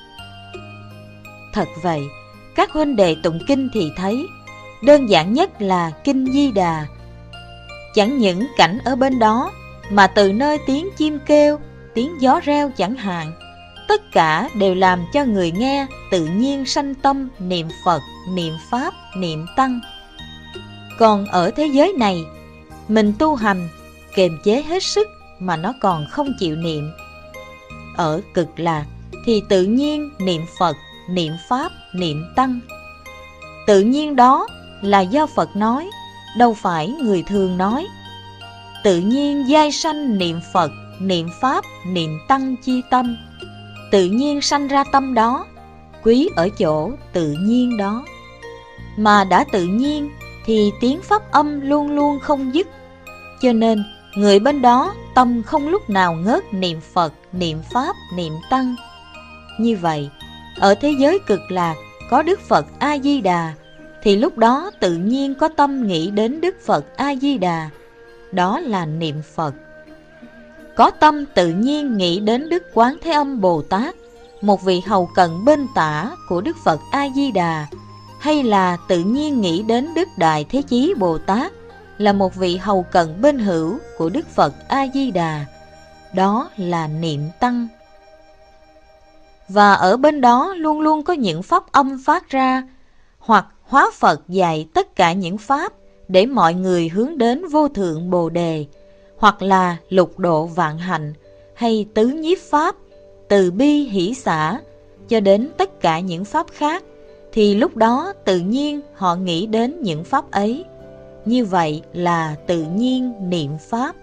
Thật vậy, các huynh đệ tụng kinh thì thấy, đơn giản nhất là Kinh Di Đà. Chẳng những cảnh ở bên đó, mà từ nơi tiếng chim kêu, tiếng gió reo chẳng hạn, tất cả đều làm cho người nghe tự nhiên sanh tâm niệm Phật, niệm Pháp, niệm Tăng. Còn ở thế giới này, mình tu hành, kiềm chế hết sức mà nó còn không chịu niệm. Ở Cực Lạc thì tự nhiên niệm Phật, niệm Pháp, niệm Tăng. Tự nhiên đó là do Phật nói, đâu phải người thường nói. Tự nhiên giai sanh niệm Phật, niệm Pháp, niệm Tăng chi tâm. Tự nhiên sanh ra tâm đó, quý ở chỗ tự nhiên đó. Mà đã tự nhiên thì tiếng pháp âm luôn luôn không dứt. Cho nên người bên đó tâm không lúc nào ngớt niệm Phật, niệm Pháp, niệm Tăng. Như vậy, ở thế giới Cực Lạc có Đức Phật A-di-đà, thì lúc đó tự nhiên có tâm nghĩ đến Đức Phật A-di-đà, đó là niệm Phật. Có tâm tự nhiên nghĩ đến Đức Quán Thế Âm Bồ Tát, một vị hầu cận bên tả của Đức Phật A-di-đà, hay là tự nhiên nghĩ đến Đức Đại Thế Chí Bồ Tát, là một vị hầu cận bên hữu của Đức Phật A-di-đà, đó là niệm Tăng. và ở bên đó luôn luôn có những pháp âm phát ra, hoặc Hóa Phật dạy tất cả những pháp để mọi người hướng đến vô thượng Bồ Đề, hoặc là lục độ vạn hạnh, hay tứ nhiếp pháp, từ bi hỷ xả, cho đến tất cả những pháp khác, thì lúc đó tự nhiên họ nghĩ đến những pháp ấy. Như vậy là tự nhiên niệm pháp.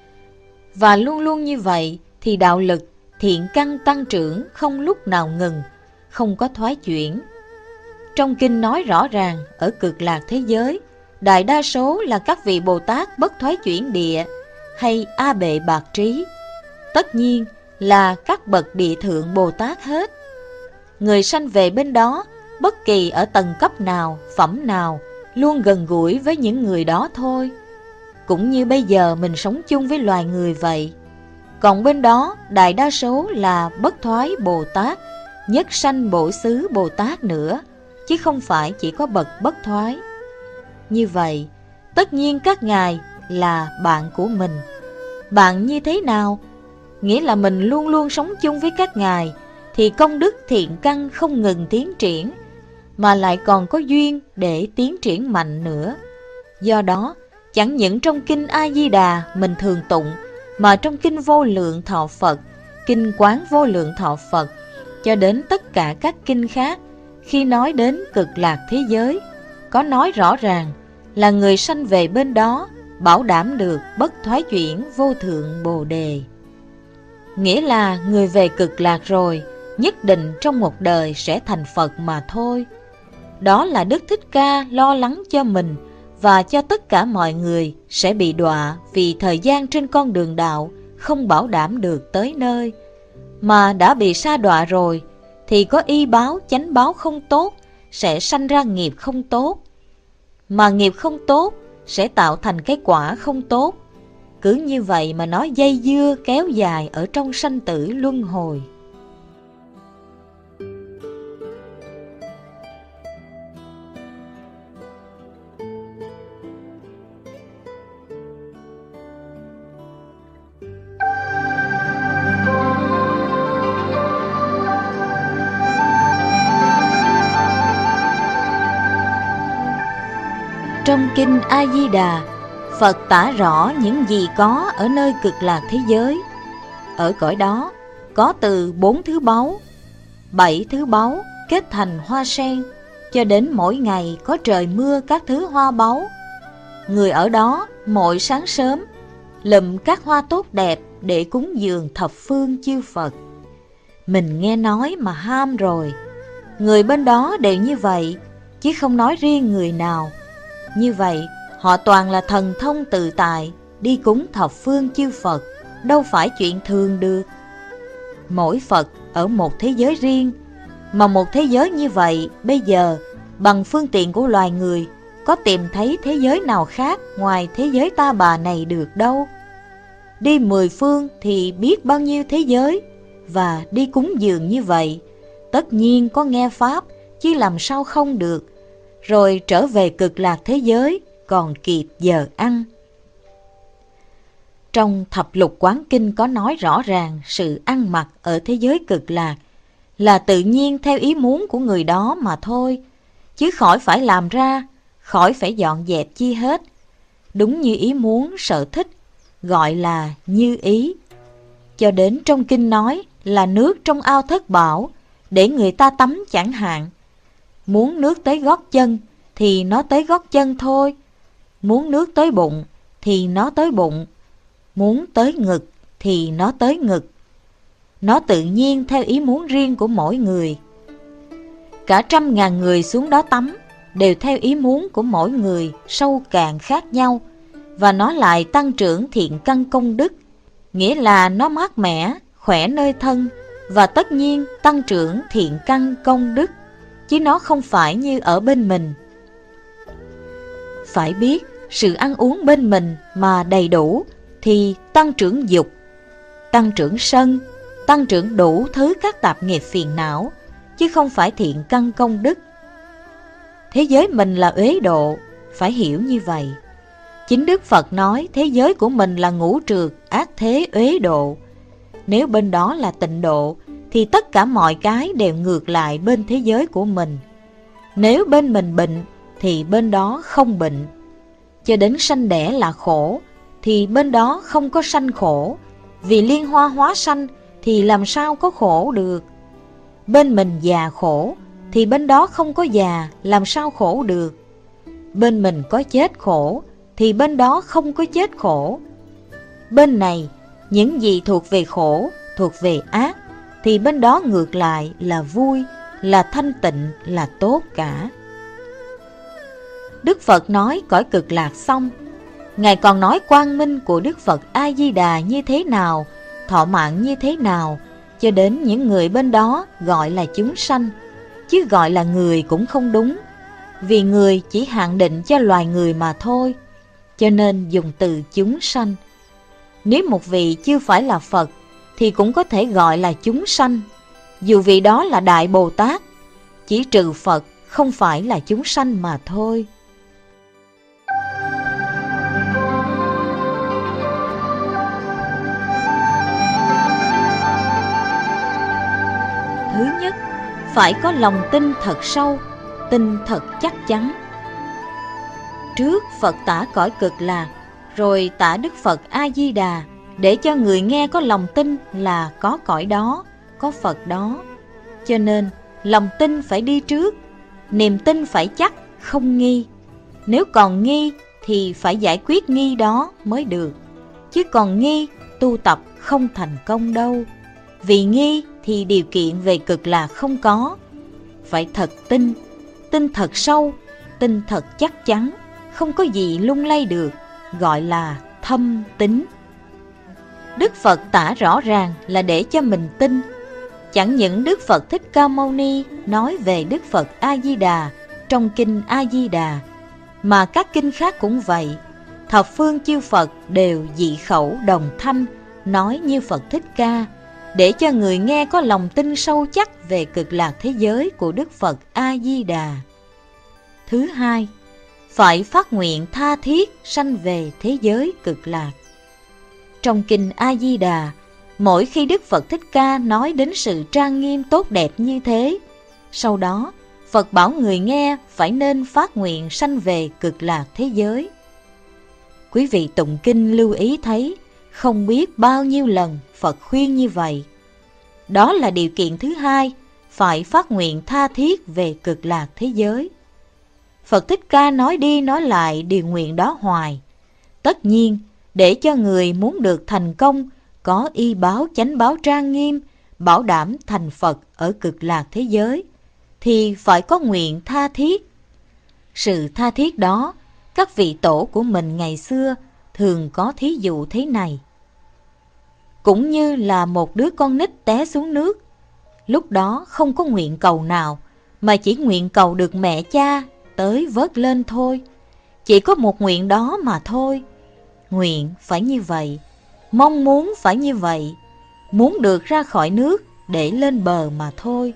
Và luôn luôn như vậy thì đạo lực, thiện căn tăng trưởng không lúc nào ngừng, không có thoái chuyển. Trong kinh nói rõ ràng, ở Cực Lạc thế giới, đại đa số là các vị Bồ Tát bất thoái chuyển địa hay A Bệ Bạc Trí. Tất nhiên là các bậc địa thượng Bồ Tát hết. Người sanh về bên đó, bất kỳ ở tầng cấp nào, phẩm nào, luôn gần gũi với những người đó thôi. Cũng như bây giờ mình sống chung với loài người vậy. Còn bên đó, đại đa số là bất thoái Bồ Tát, nhất sanh Bổ Xứ Bồ Tát nữa, chứ không phải chỉ có bậc bất thoái. Như vậy, tất nhiên các ngài là bạn của mình. Bạn như thế nào? Nghĩa là mình luôn luôn sống chung với các ngài, thì công đức thiện căn không ngừng tiến triển, mà lại còn có duyên để tiến triển mạnh nữa. Do đó, chẳng những trong kinh A-di-đà mình thường tụng, mà trong kinh Vô Lượng Thọ Phật, kinh Quán Vô Lượng Thọ Phật, cho đến tất cả các kinh khác, khi nói đến Cực Lạc thế giới, có nói rõ ràng là người sanh về bên đó bảo đảm được bất thoái chuyển vô thượng Bồ Đề. Nghĩa là người về Cực Lạc rồi, nhất định trong một đời sẽ thành Phật mà thôi. Đó là Đức Thích Ca lo lắng cho mình và cho tất cả mọi người sẽ bị đọa vì thời gian trên con đường đạo không bảo đảm được tới nơi. Mà đã bị sa đọa rồi thì có y báo, chánh báo không tốt, sẽ sanh ra nghiệp không tốt. Mà nghiệp không tốt sẽ tạo thành cái quả không tốt. Cứ như vậy mà nó dây dưa kéo dài ở trong sanh tử luân hồi. Trong kinh A-di-đà, Phật tả rõ những gì có ở nơi Cực Lạc thế giới. Ở cõi đó có từ 4 thứ báu, 7 thứ báu kết thành hoa sen, cho đến mỗi ngày có trời mưa các thứ hoa báu. Người ở đó mỗi sáng sớm lụm các hoa tốt đẹp để cúng dường thập phương chư Phật. Mình nghe nói mà ham rồi. Người bên đó đều như vậy, chứ không nói riêng người nào. Như vậy, họ toàn là thần thông tự tại, đi cúng thập phương chư Phật, đâu phải chuyện thường được. Mỗi Phật ở một thế giới riêng, mà một thế giới như vậy, bây giờ, bằng phương tiện của loài người, có tìm thấy thế giới nào khác ngoài thế giới ta bà này được đâu. Đi 10 phương thì biết bao nhiêu thế giới, và đi cúng dường như vậy, tất nhiên có nghe Pháp, chứ làm sao không được. Rồi trở về Cực Lạc thế giới, còn kịp giờ ăn. Trong Thập Lục Quán Kinh có nói rõ ràng sự ăn mặc ở thế giới Cực Lạc là tự nhiên theo ý muốn của người đó mà thôi, chứ khỏi phải làm ra, khỏi phải dọn dẹp chi hết. Đúng như ý muốn sở thích, gọi là như ý. Cho đến trong kinh nói là nước trong ao thất bảo, để người ta tắm chẳng hạn. Muốn nước tới gót chân thì nó tới gót chân thôi. Muốn nước tới bụng thì nó tới bụng. Muốn tới ngực thì nó tới ngực. Nó tự nhiên theo ý muốn riêng của mỗi người. Cả 100.000 người xuống đó tắm đều theo ý muốn của mỗi người, sâu cạn khác nhau. Và nó lại tăng trưởng thiện căn công đức, nghĩa là nó mát mẻ, khỏe nơi thân, và tất nhiên tăng trưởng thiện căn công đức, chứ nó không phải như ở bên mình. Phải biết, sự ăn uống bên mình mà đầy đủ thì tăng trưởng dục, tăng trưởng sân, tăng trưởng đủ thứ các tạp nghiệp phiền não, chứ không phải thiện căn công đức. Thế giới mình là uế độ, phải hiểu như vậy. Chính Đức Phật nói thế giới của mình là ngũ trược, ác thế uế độ. Nếu bên đó là tịnh độ thì tất cả mọi cái đều ngược lại bên thế giới của mình. Nếu bên mình bệnh thì bên đó không bệnh. Cho đến sanh đẻ là khổ thì bên đó không có sanh khổ. Vì liên hoa hóa sanh thì làm sao có khổ được. Bên mình già khổ thì bên đó không có già, làm sao khổ được. Bên mình có chết khổ thì bên đó không có chết khổ. Bên này những gì thuộc về khổ, thuộc về ác, thì bên đó ngược lại là vui, là thanh tịnh, là tốt cả. Đức Phật nói cõi cực lạc xong, Ngài còn nói quang minh của Đức Phật A-di-đà như thế nào, thọ mạng như thế nào, cho đến những người bên đó gọi là chúng sanh, chứ gọi là người cũng không đúng, vì người chỉ hạn định cho loài người mà thôi, cho nên dùng từ chúng sanh. Nếu một vị chưa phải là Phật thì cũng có thể gọi là chúng sanh, dù vị đó là Đại Bồ Tát, chỉ trừ Phật không phải là chúng sanh mà thôi. Thứ nhất, phải có lòng tin thật sâu, tin thật chắc chắn. Trước Phật tả cõi cực lạc, rồi tả Đức Phật A-di-đà, để cho người nghe có lòng tin là có cõi đó, có Phật đó. Cho nên lòng tin phải đi trước, niềm tin phải chắc, không nghi. Nếu còn nghi thì phải giải quyết nghi đó mới được, chứ còn nghi tu tập không thành công đâu. Vì nghi thì điều kiện về cực lạc không có. Phải thật tin, tin thật sâu, tin thật chắc chắn, không có gì lung lay được, gọi là thâm tín. Đức Phật tả rõ ràng là để cho mình tin. Chẳng những Đức Phật Thích Ca Mâu Ni nói về Đức Phật A-di-đà trong kinh A-di-đà, mà các kinh khác cũng vậy. Thập phương chư Phật đều dị khẩu đồng thanh nói như Phật Thích Ca, để cho người nghe có lòng tin sâu chắc về cực lạc thế giới của Đức Phật A-di-đà. Thứ hai, phải phát nguyện tha thiết sanh về thế giới cực lạc. Trong kinh A-di-đà, mỗi khi Đức Phật Thích Ca nói đến sự trang nghiêm tốt đẹp như thế, sau đó Phật bảo người nghe phải nên phát nguyện sanh về cực lạc thế giới. Quý vị tụng kinh lưu ý thấy, không biết bao nhiêu lần Phật khuyên như vậy. Đó là điều kiện thứ hai, phải phát nguyện tha thiết về cực lạc thế giới. Phật Thích Ca nói đi nói lại điều nguyện đó hoài. Tất nhiên, để cho người muốn được thành công, có y báo chánh báo trang nghiêm, bảo đảm thành Phật ở cực lạc thế giới, thì phải có nguyện tha thiết. Sự tha thiết đó, các vị tổ của mình ngày xưa thường có thí dụ thế này. Cũng như là một đứa con nít té xuống nước, lúc đó không có nguyện cầu nào, mà chỉ nguyện cầu được mẹ cha tới vớt lên thôi. Chỉ có một nguyện đó mà thôi. Nguyện phải như vậy, mong muốn phải như vậy, muốn được ra khỏi nước để lên bờ mà thôi.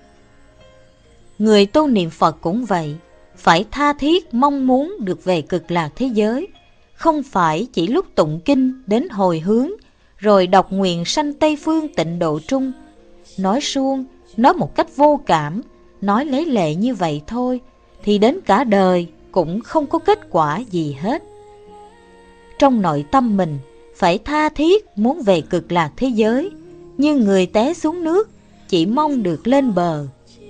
Người tu niệm Phật cũng vậy, phải tha thiết mong muốn được về cực lạc thế giới, không phải chỉ lúc tụng kinh đến hồi hướng, rồi đọc nguyện sanh Tây Phương Tịnh Độ Trung. Nói suông, nói một cách vô cảm, nói lấy lệ như vậy thôi, thì đến cả đời cũng không có kết quả gì hết. Trong nội tâm mình phải tha thiết muốn về cực lạc thế giới, như người té xuống nước chỉ mong được lên bờ.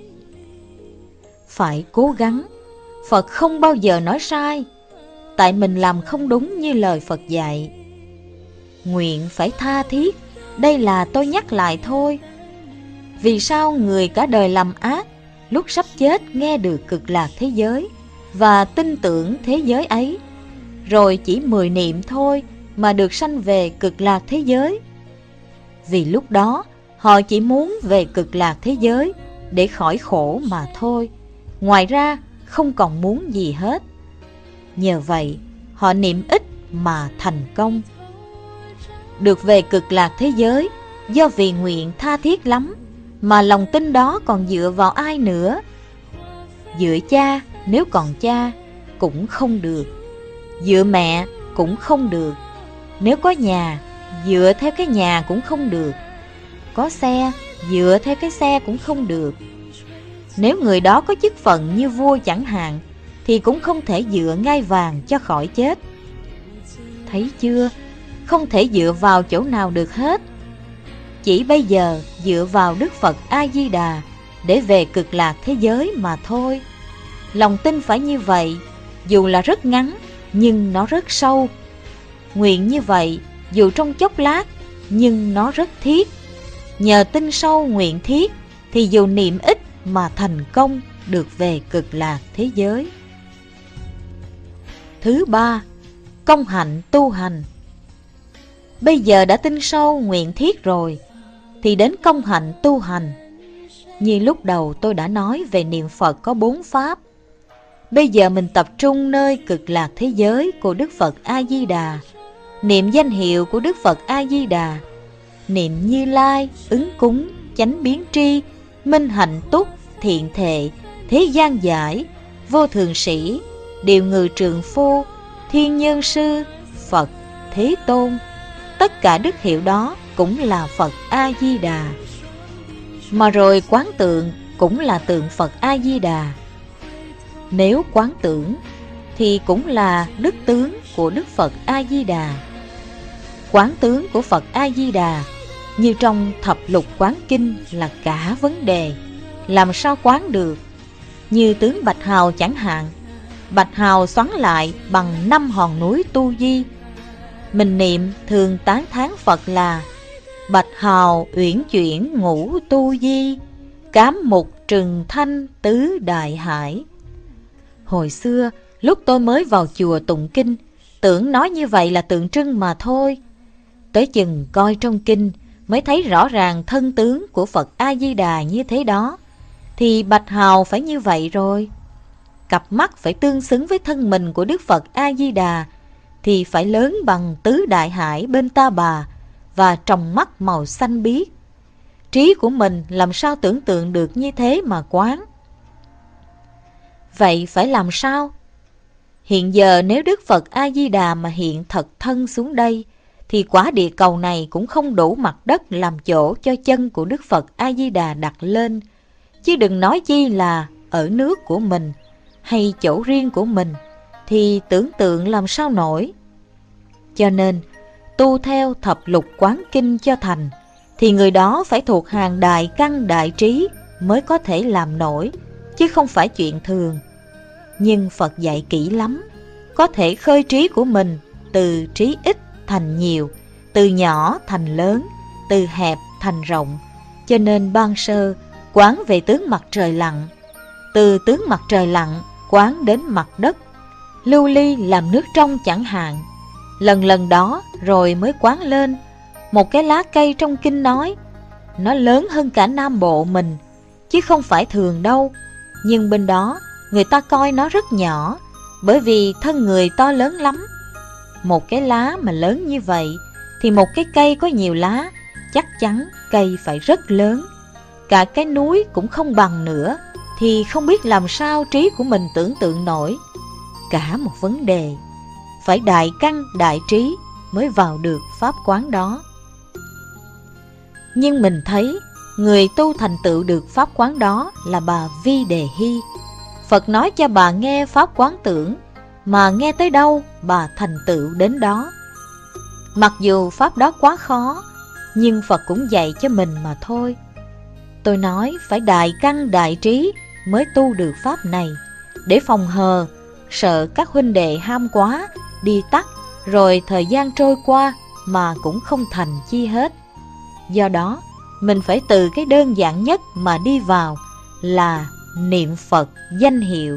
Phải cố gắng. Phật không bao giờ nói sai, tại mình làm không đúng như lời Phật dạy. Nguyện phải tha thiết, đây là tôi nhắc lại thôi. Vì sao người cả đời làm ác, lúc sắp chết nghe được cực lạc thế giới và tin tưởng thế giới ấy, rồi chỉ 10 niệm thôi mà được sanh về cực lạc thế giới? Vì lúc đó họ chỉ muốn về cực lạc thế giới để khỏi khổ mà thôi, ngoài ra không còn muốn gì hết. Nhờ vậy họ niệm ít mà thành công. Được về cực lạc thế giới do vì nguyện tha thiết lắm, mà lòng tin đó còn dựa vào ai nữa? Dựa cha nếu còn cha cũng không được, dựa mẹ cũng không được. Nếu có nhà, dựa theo cái nhà cũng không được. Có xe, dựa theo cái xe cũng không được. Nếu người đó có chức phận như vua chẳng hạn, thì cũng không thể dựa ngai vàng cho khỏi chết. Thấy chưa, không thể dựa vào chỗ nào được hết. Chỉ bây giờ dựa vào Đức Phật A-di-đà để về cực lạc thế giới mà thôi. Lòng tin phải như vậy, dù là rất ngắn nhưng nó rất sâu. Nguyện như vậy, dù trong chốc lát nhưng nó rất thiết. Nhờ tin sâu nguyện thiết thì dù niệm ít mà thành công được về cực lạc thế giới. Thứ ba, công hạnh tu hành. Bây giờ đã tin sâu nguyện thiết rồi, thì đến công hạnh tu hành. Như lúc đầu tôi đã nói về niệm Phật có 4 pháp. Bây giờ mình tập trung nơi cực lạc thế giới của Đức Phật A-di-đà, niệm danh hiệu của Đức Phật A-di-đà, niệm Như Lai, ứng cúng, chánh biến tri, minh hạnh túc, thiện thệ, thế gian giải, vô thường sĩ, điều ngự trượng phu, thiên nhân sư, Phật, Thế Tôn. Tất cả đức hiệu đó cũng là Phật A-di-đà. Mà rồi quán tượng cũng là tượng Phật A-di-đà. Nếu quán tưởng thì cũng là đức tướng của Đức Phật A-di-đà. Quán tướng của Phật A-di-đà như trong thập lục quán kinh là cả vấn đề. Làm sao quán được? Như tướng Bạch Hào chẳng hạn. Bạch Hào xoắn lại bằng 5 hòn núi Tu Di. Mình niệm thường tán thán Phật là Bạch Hào uyển chuyển ngũ Tu Di, cám mục trừng thanh tứ đại hải. Hồi xưa lúc tôi mới vào chùa tụng kinh, tưởng nói như vậy là tượng trưng mà thôi. Tới chừng coi trong kinh mới thấy rõ ràng thân tướng của Phật A-di-đà như thế đó, thì Bạch Hào phải như vậy rồi. Cặp mắt phải tương xứng với thân mình của Đức Phật A-di-đà, thì phải lớn bằng tứ đại hải bên Ta Bà, và tròng mắt màu xanh biếc. Trí của mình làm sao tưởng tượng được như thế mà quán? Vậy phải làm sao? Hiện giờ nếu Đức Phật A-di-đà mà hiện thật thân xuống đây, thì quả địa cầu này cũng không đủ mặt đất làm chỗ cho chân của Đức Phật A-di-đà đặt lên, chứ đừng nói chi là ở nước của mình hay chỗ riêng của mình, thì tưởng tượng làm sao nổi. Cho nên tu theo thập lục quán kinh cho thành, thì người đó phải thuộc hàng đại căn đại trí mới có thể làm nổi, chứ không phải chuyện thường. Nhưng Phật dạy kỹ lắm, có thể khơi trí của mình từ trí ít thành nhiều, từ nhỏ thành lớn, từ hẹp thành rộng. Cho nên ban sơ quán về tướng mặt trời lặn, từ tướng mặt trời lặn quán đến mặt đất, lưu ly làm nước trong chẳng hạn. Lần lần đó rồi mới quán lên một cái lá cây trong kinh nói, nó lớn hơn cả Nam Bộ mình, chứ không phải thường đâu. Nhưng bên đó người ta coi nó rất nhỏ, bởi vì thân người to lớn lắm. Một cái lá mà lớn như vậy, thì một cái cây có nhiều lá, chắc chắn cây phải rất lớn. Cả cái núi cũng không bằng nữa, thì không biết làm sao trí của mình tưởng tượng nổi. Cả một vấn đề, phải đại căn đại trí mới vào được pháp quán đó. Nhưng mình thấy người tu thành tựu được pháp quán đó là bà Vi Đề Hy. Phật nói cho bà nghe pháp quán tưởng, mà nghe tới đâu bà thành tựu đến đó. Mặc dù pháp đó quá khó, nhưng Phật cũng dạy cho mình mà thôi. Tôi nói phải đại căn đại trí mới tu được pháp này, để phòng hờ, sợ các huynh đệ ham quá, đi tắt, rồi thời gian trôi qua mà cũng không thành chi hết. Do đó, mình phải từ cái đơn giản nhất mà đi vào là niệm Phật danh hiệu.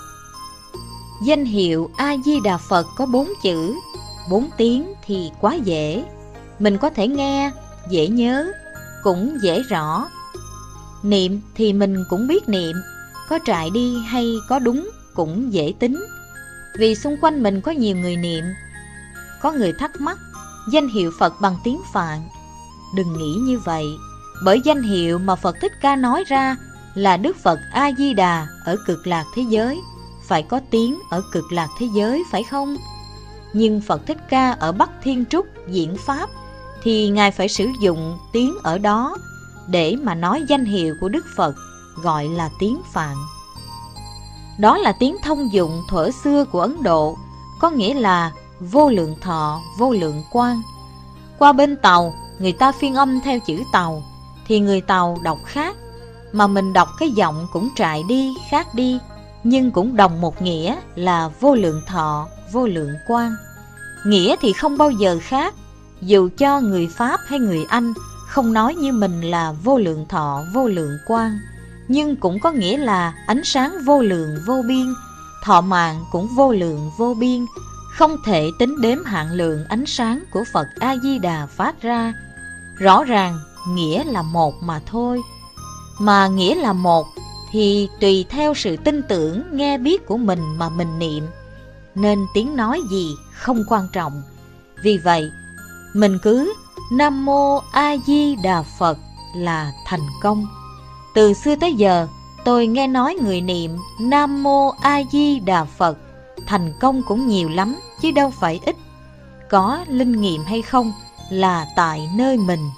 Danh hiệu A-di-đà Phật có 4 chữ, 4 tiếng thì quá dễ. Mình có thể nghe, dễ nhớ, cũng dễ rõ. Niệm thì mình cũng biết niệm, có trại đi hay có đúng cũng dễ tính. Vì xung quanh mình có nhiều người niệm. Có người thắc mắc danh hiệu Phật bằng tiếng Phạn. Đừng nghĩ như vậy, bởi danh hiệu mà Phật Thích Ca nói ra là Đức Phật A-di-đà ở cực lạc thế giới, phải có tiếng ở cực lạc thế giới, phải không? Nhưng Phật Thích Ca ở Bắc Thiên Trúc diễn Pháp thì Ngài phải sử dụng tiếng ở đó, để mà nói danh hiệu của Đức Phật, gọi là tiếng Phạn. Đó là tiếng thông dụng thuở xưa của Ấn Độ, có nghĩa là vô lượng thọ, vô lượng quang. Qua bên Tàu, người ta phiên âm theo chữ Tàu, thì người Tàu đọc khác, mà mình đọc cái giọng cũng trại đi, khác đi, nhưng cũng đồng một nghĩa là vô lượng thọ, vô lượng quang. Nghĩa thì không bao giờ khác, dù cho người Pháp hay người Anh không nói như mình là vô lượng thọ, vô lượng quang, nhưng cũng có nghĩa là ánh sáng vô lượng vô biên, thọ mạng cũng vô lượng vô biên, không thể tính đếm hạn lượng ánh sáng của Phật A-di-đà phát ra. Rõ ràng nghĩa là một mà thôi. Mà nghĩa là một thì tùy theo sự tin tưởng nghe biết của mình mà mình niệm, nên tiếng nói gì không quan trọng. Vì vậy mình cứ Nam Mô A Di Đà Phật là thành công. Từ xưa tới giờ tôi nghe nói người niệm Nam Mô A Di Đà Phật thành công cũng nhiều lắm, chứ đâu phải ít. Có linh nghiệm hay không là tại nơi mình.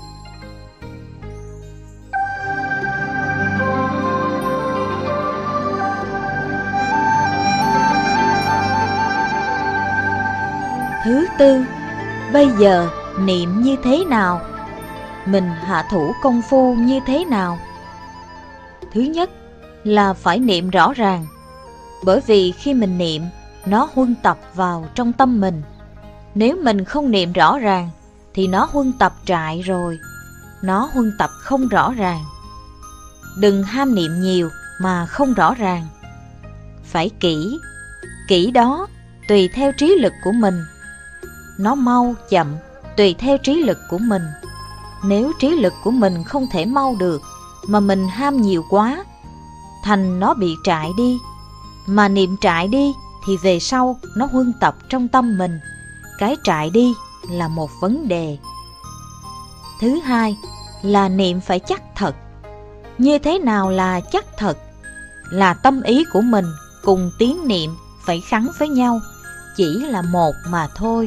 Thứ tư, bây giờ niệm như thế nào? Mình hạ thủ công phu như thế nào? Thứ nhất là phải niệm rõ ràng, bởi vì khi mình niệm, nó huân tập vào trong tâm mình. Nếu mình không niệm rõ ràng, thì nó huân tập trại rồi, nó huân tập không rõ ràng. Đừng ham niệm nhiều mà không rõ ràng. Phải kỹ, kỹ đó tùy theo trí lực của mình. Nó mau, chậm, tùy theo trí lực của mình. Nếu trí lực của mình không thể mau được, mà mình ham nhiều quá, thành nó bị trại đi. Mà niệm trại đi thì về sau nó huân tập trong tâm mình. Cái trại đi là một vấn đề. Thứ hai là niệm phải chắc thật. Như thế nào là chắc thật? Là tâm ý của mình cùng tiếng niệm phải khắng với nhau, chỉ là một mà thôi.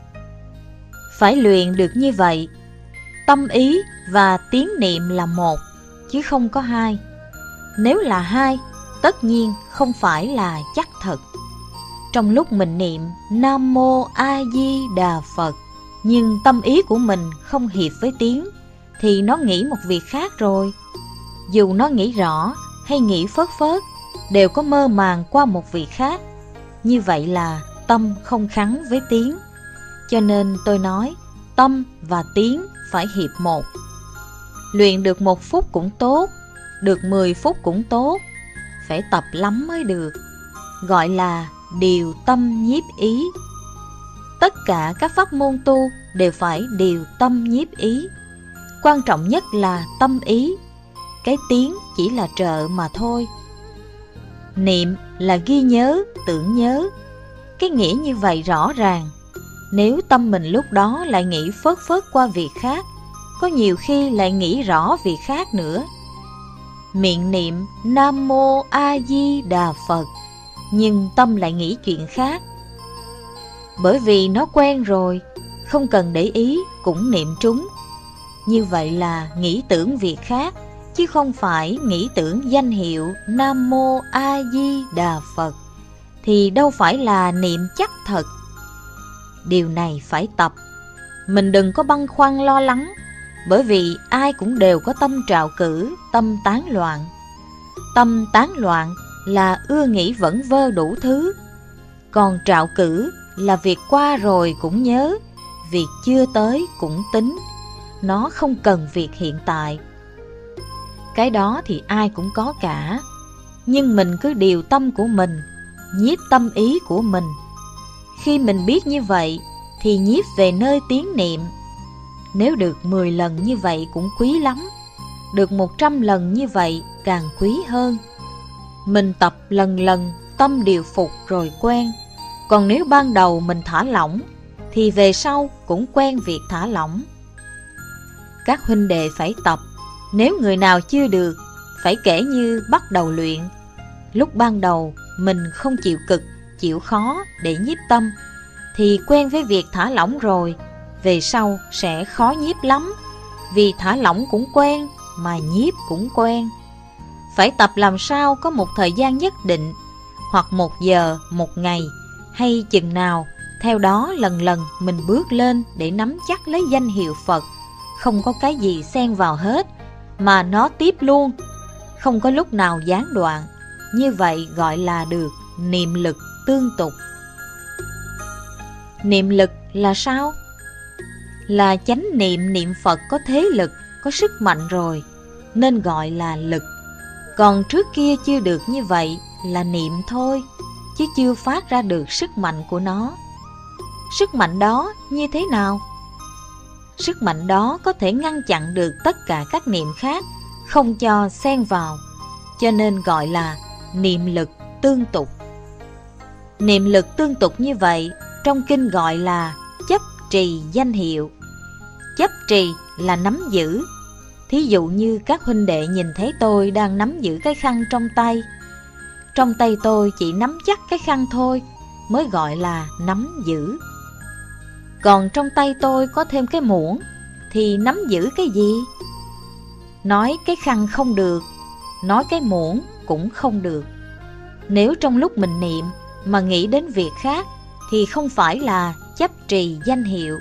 Phải luyện được như vậy. Tâm ý và tiếng niệm là một, chứ không có hai. Nếu là hai, tất nhiên không phải là chắc thật. Trong lúc mình niệm Nam Mô A Di Đà Phật, nhưng tâm ý của mình không hiệp với tiếng, thì nó nghĩ một việc khác rồi. Dù nó nghĩ rõ hay nghĩ phớt phớt, đều có mơ màng qua một việc khác. Như vậy là tâm không khắng với tiếng. Cho nên tôi nói tâm và tiếng phải hiệp một. Luyện được 1 phút cũng tốt, được 10 phút cũng tốt, phải tập lắm mới được. Gọi là điều tâm nhiếp ý. Tất cả các pháp môn tu đều phải điều tâm nhiếp ý. Quan trọng nhất là tâm ý. Cái tiếng chỉ là trợ mà thôi. Niệm là ghi nhớ, tưởng nhớ. Cái nghĩa như vậy rõ ràng. Nếu tâm mình lúc đó lại nghĩ phớt phớt qua việc khác, có nhiều khi lại nghĩ rõ việc khác nữa. Miệng niệm Nam Mô A Di Đà Phật, nhưng tâm lại nghĩ chuyện khác. Bởi vì nó quen rồi, không cần để ý cũng niệm trúng. Như vậy là nghĩ tưởng việc khác, chứ không phải nghĩ tưởng danh hiệu Nam Mô A Di Đà Phật, thì đâu phải là niệm chắc thật. Điều này phải tập. Mình đừng có băn khoăn lo lắng, bởi vì ai cũng đều có tâm trạo cử, tâm tán loạn. Tâm tán loạn là ưa nghĩ vẩn vơ đủ thứ. Còn trạo cử là việc qua rồi cũng nhớ, việc chưa tới cũng tính. Nó không cần việc hiện tại. Cái đó thì ai cũng có cả. Nhưng mình cứ điều tâm của mình, nhiếp tâm ý của mình. Khi mình biết như vậy thì nhiếp về nơi tiếng niệm. Nếu được 10 lần như vậy cũng quý lắm. Được 100 lần như vậy càng quý hơn. Mình tập lần lần, tâm điều phục rồi quen. Còn nếu ban đầu mình thả lỏng, thì về sau cũng quen việc thả lỏng. Các huynh đệ phải tập. Nếu người nào chưa được, phải kể như bắt đầu luyện. Lúc ban đầu mình không chịu cực, chịu khó để nhiếp tâm, thì quen với việc thả lỏng rồi, về sau sẽ khó nhiếp lắm. vì thả lỏng cũng quen, mà nhiếp cũng quen. Phải tập làm sao có một thời gian nhất định, hoặc 1 giờ, 1 ngày, hay chừng nào, theo đó lần lần mình bước lên để nắm chắc lấy danh hiệu Phật. Không có cái gì xen vào hết, mà nó tiếp luôn, không có lúc nào gián đoạn. Như vậy gọi là được niệm lực tương tục. Niệm lực là sao? Là chánh niệm niệm Phật có thế lực, có sức mạnh rồi, nên gọi là lực. Còn trước kia chưa được như vậy là niệm thôi, chứ chưa phát ra được sức mạnh của nó. Sức mạnh đó như thế nào? Sức mạnh đó có thể ngăn chặn được tất cả các niệm khác, không cho xen vào, cho nên gọi là niệm lực tương tục. Niệm lực tương tục như vậy, trong kinh gọi là chấp trì danh hiệu. Chấp trì là nắm giữ. Thí dụ như các huynh đệ nhìn thấy tôi đang nắm giữ cái khăn trong tay. Trong tay tôi chỉ nắm chắc cái khăn thôi, mới gọi là nắm giữ. Còn trong tay tôi có thêm cái muỗng, thì nắm giữ cái gì? Nói cái khăn không được, nói cái muỗng cũng không được. Nếu trong lúc mình niệm mà nghĩ đến việc khác, thì không phải là chấp trì danh hiệu.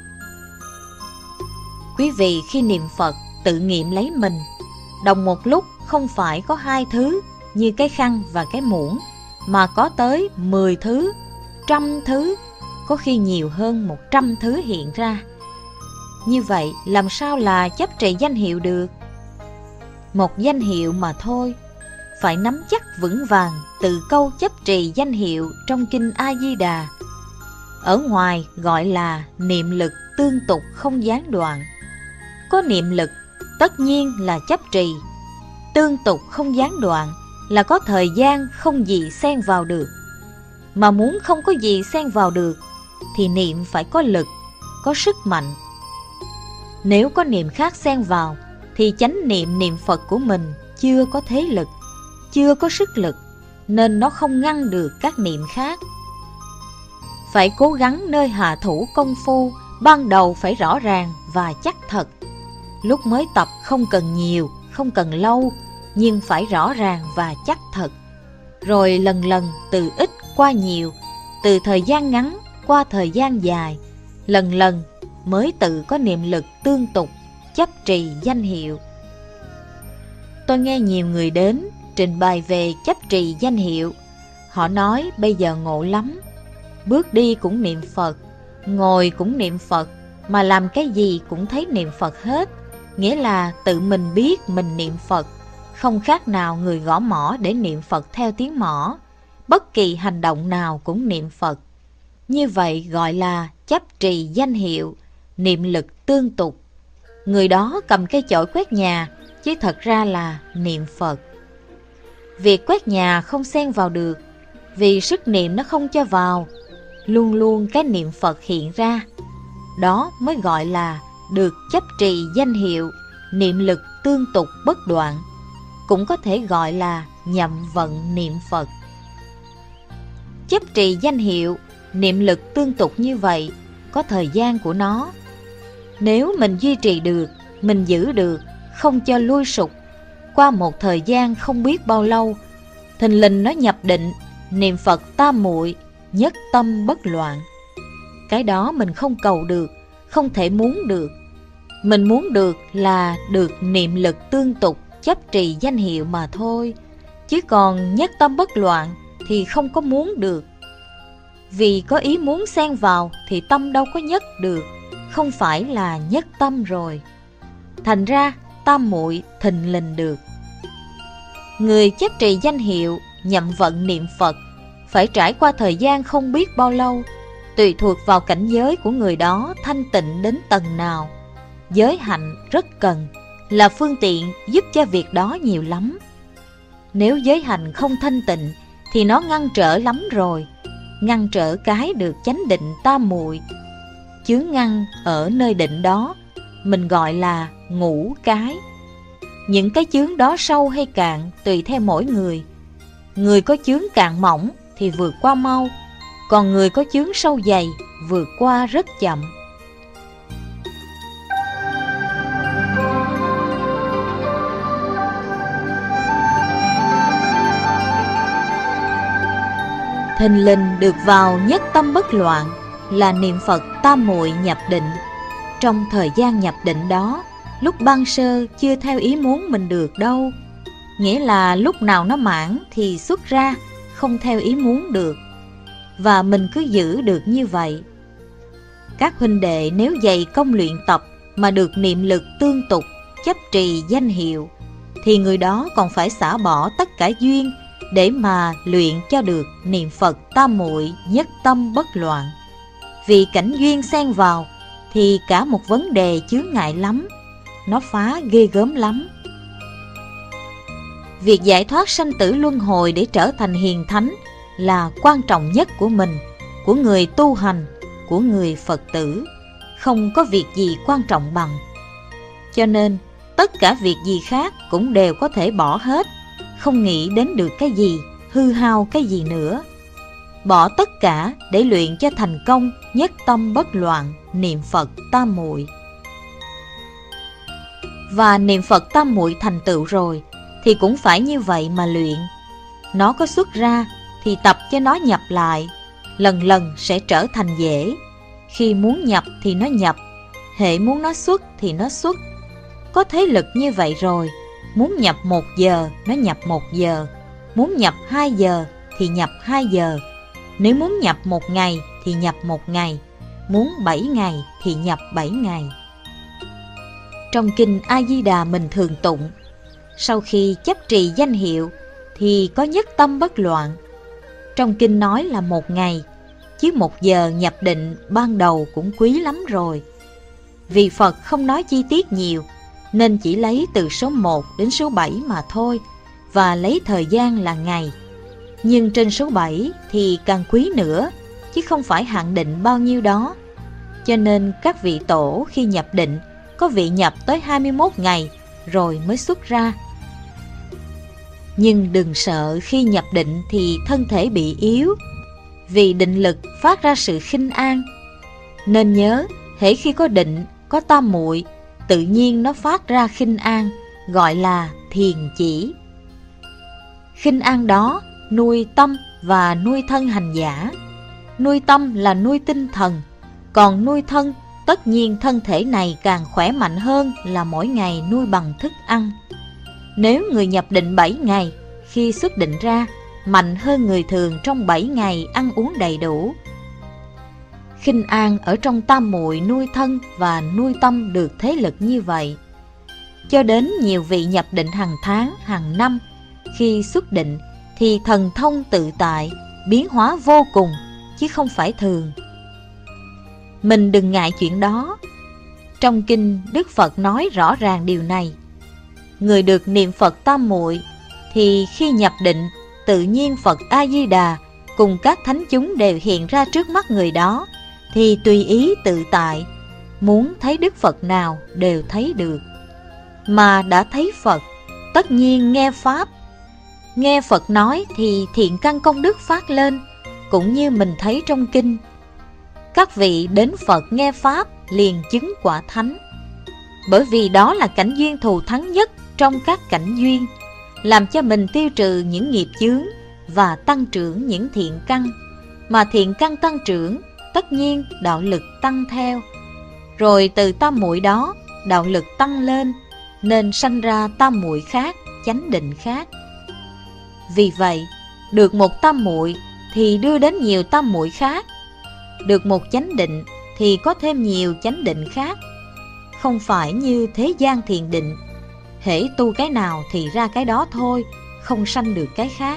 Quý vị khi niệm Phật tự nghiệm lấy mình, đồng một lúc không phải có 2 thứ như cái khăn và cái muỗng, mà có tới 10 thứ, 100 thứ, có khi nhiều hơn 100 thứ hiện ra. Như vậy làm sao là chấp trì danh hiệu được? Một danh hiệu mà thôi, phải nắm chắc vững vàng từ câu chấp trì danh hiệu trong kinh A-di-đà. Ở ngoài gọi là niệm lực tương tục không gián đoạn. Có niệm lực tất nhiên là chấp trì, tương tục không gián đoạn là có thời gian không gì xen vào được. Mà muốn không có gì xen vào được thì niệm phải có lực, có sức mạnh. Nếu có niệm khác xen vào thì chánh niệm niệm Phật của mình chưa có thế lực, chưa có sức lực, nên nó không ngăn được các niệm khác. Phải cố gắng nơi hạ thủ công phu, ban đầu phải rõ ràng và chắc thật. Lúc mới tập không cần nhiều, không cần lâu, nhưng phải rõ ràng và chắc thật. Rồi lần lần từ ít qua nhiều, từ thời gian ngắn qua thời gian dài, lần lần mới tự có niệm lực tương tục, chấp trì danh hiệu. Tôi nghe nhiều người đến trình bày về chấp trì danh hiệu. Họ nói bây giờ ngộ lắm, bước đi cũng niệm Phật, ngồi cũng niệm Phật, mà làm cái gì cũng thấy niệm Phật hết. Nghĩa là tự mình biết mình niệm Phật, không khác nào người gõ mõ để niệm Phật theo tiếng mõ. Bất kỳ hành động nào cũng niệm Phật. Như vậy gọi là chấp trì danh hiệu, niệm lực tương tục. Người đó cầm cây chổi quét nhà, chứ thật ra là niệm Phật. Việc quét nhà không xen vào được, vì sức niệm nó không cho vào, luôn luôn cái niệm Phật hiện ra. Đó mới gọi là được chấp trì danh hiệu, niệm lực tương tục bất đoạn. Cũng có thể gọi là nhậm vận niệm Phật. Chấp trì danh hiệu, niệm lực tương tục như vậy có thời gian của nó. Nếu mình duy trì được, mình giữ được, không cho lui sụt, qua một thời gian không biết bao lâu, thình lình nó nhập định, niệm Phật tam muội, nhất tâm bất loạn. Cái đó mình không cầu được, không thể muốn được. Mình muốn được là được niệm lực tương tục, chấp trì danh hiệu mà thôi. Chứ còn nhất tâm bất loạn thì không có muốn được. Vì có ý muốn xen vào thì tâm đâu có nhất được, không phải là nhất tâm rồi. Thành ra tam muội thình lình được. Người chấp trì danh hiệu, nhậm vận niệm Phật phải trải qua thời gian không biết bao lâu, tùy thuộc vào cảnh giới của người đó thanh tịnh đến tầng nào. Giới hạnh rất cần, là phương tiện giúp cho việc đó nhiều lắm. Nếu giới hạnh không thanh tịnh thì nó ngăn trở lắm rồi. Ngăn trở cái được chánh định tam muội. Chướng ngăn ở nơi định đó mình gọi là ngũ cái. Những cái chướng đó sâu hay cạn tùy theo mỗi người. Người có chướng cạn mỏng thì vượt qua mau, còn người có chướng sâu dày vượt qua rất chậm. thình lình được vào nhất tâm bất loạn là niệm Phật tam muội nhập định. Trong thời gian nhập định đó, lúc ban sơ chưa theo ý muốn mình được đâu. Nghĩa là lúc nào nó mãn thì xuất ra, không theo ý muốn được. Và mình cứ giữ được như vậy. Các huynh đệ nếu dày công luyện tập mà được niệm lực tương tục, chấp trì danh hiệu, thì người đó còn phải xả bỏ tất cả duyên để mà luyện cho được niệm Phật tam muội nhất tâm bất loạn. Vì cảnh duyên xen vào thì cả một vấn đề chướng ngại lắm, nó phá ghê gớm lắm. Việc giải thoát sanh tử luân hồi để trở thành hiền thánh là quan trọng nhất của mình, của người tu hành, của người Phật tử. Không có việc gì quan trọng bằng. Cho nên tất cả việc gì khác cũng đều có thể bỏ hết, không nghĩ đến được cái gì, hư hao cái gì nữa. Bỏ tất cả để luyện cho thành công nhất tâm bất loạn niệm Phật tam muội. Và niệm Phật tam muội thành tựu rồi thì cũng phải như vậy mà luyện. Nó có xuất ra thì tập cho nó nhập lại, lần lần sẽ trở thành dễ. Khi muốn nhập thì nó nhập, hễ muốn nó xuất thì nó xuất. Có thế lực như vậy rồi, muốn nhập 1 giờ nó nhập 1 giờ, muốn nhập 2 giờ thì nhập 2 giờ. Nếu muốn nhập 1 ngày thì nhập 1 ngày, muốn 7 ngày thì nhập 7 ngày. Trong kinh A Di Đà mình thường tụng, sau khi chấp trì danh hiệu thì có nhất tâm bất loạn. Trong kinh nói là 1 ngày, chứ 1 giờ nhập định ban đầu cũng quý lắm rồi. Vì Phật không nói chi tiết nhiều, nên chỉ lấy từ số 1 đến số 7 mà thôi, và lấy thời gian là ngày. Nhưng trên số 7 thì càng quý nữa, chứ không phải hạn định bao nhiêu đó. Cho nên các vị tổ khi nhập định, có vị nhập tới 21 ngày rồi mới xuất ra. Nhưng đừng sợ khi nhập định thì thân thể bị yếu, vì định lực phát ra sự khinh an. Nên nhớ, hễ khi có định, có tam muội, tự nhiên nó phát ra khinh an, gọi là thiền chỉ. Khinh an đó nuôi tâm và nuôi thân hành giả. Nuôi tâm là nuôi tinh thần, còn nuôi thân, tất nhiên thân thể này càng khỏe mạnh hơn là mỗi ngày nuôi bằng thức ăn. Nếu người nhập định 7 ngày, khi xuất định ra, mạnh hơn người thường trong 7 ngày ăn uống đầy đủ. Khinh an ở trong tam muội nuôi thân và nuôi tâm được thế lực như vậy. Cho đến nhiều vị nhập định hàng tháng, hàng năm, khi xuất định thì thần thông tự tại, biến hóa vô cùng, chứ không phải thường. Mình đừng ngại chuyện đó. Trong kinh Đức Phật nói rõ ràng điều này. Người được niệm Phật tam muội thì khi nhập định, tự nhiên Phật A Di Đà cùng các thánh chúng đều hiện ra trước mắt người đó, thì tùy ý tự tại, muốn thấy Đức Phật nào đều thấy được. Mà đã thấy Phật, tất nhiên nghe Pháp. Nghe Phật nói thì thiện căn công đức phát lên, cũng như mình thấy trong kinh. Các vị đến Phật nghe Pháp liền chứng quả thánh. Bởi vì đó là cảnh duyên thù thắng nhất trong các cảnh duyên, làm cho mình tiêu trừ những nghiệp chướng và tăng trưởng những thiện căn. Mà thiện căn tăng trưởng, tất nhiên đạo lực tăng theo. Rồi từ tam muội đó, đạo lực tăng lên, nên sanh ra tam muội khác, chánh định khác. Vì vậy, được một tam muội thì đưa đến nhiều tam muội khác. Được một chánh định thì có thêm nhiều chánh định khác. Không phải như thế gian thiền định, hễ tu cái nào thì ra cái đó thôi, không sanh được cái khác.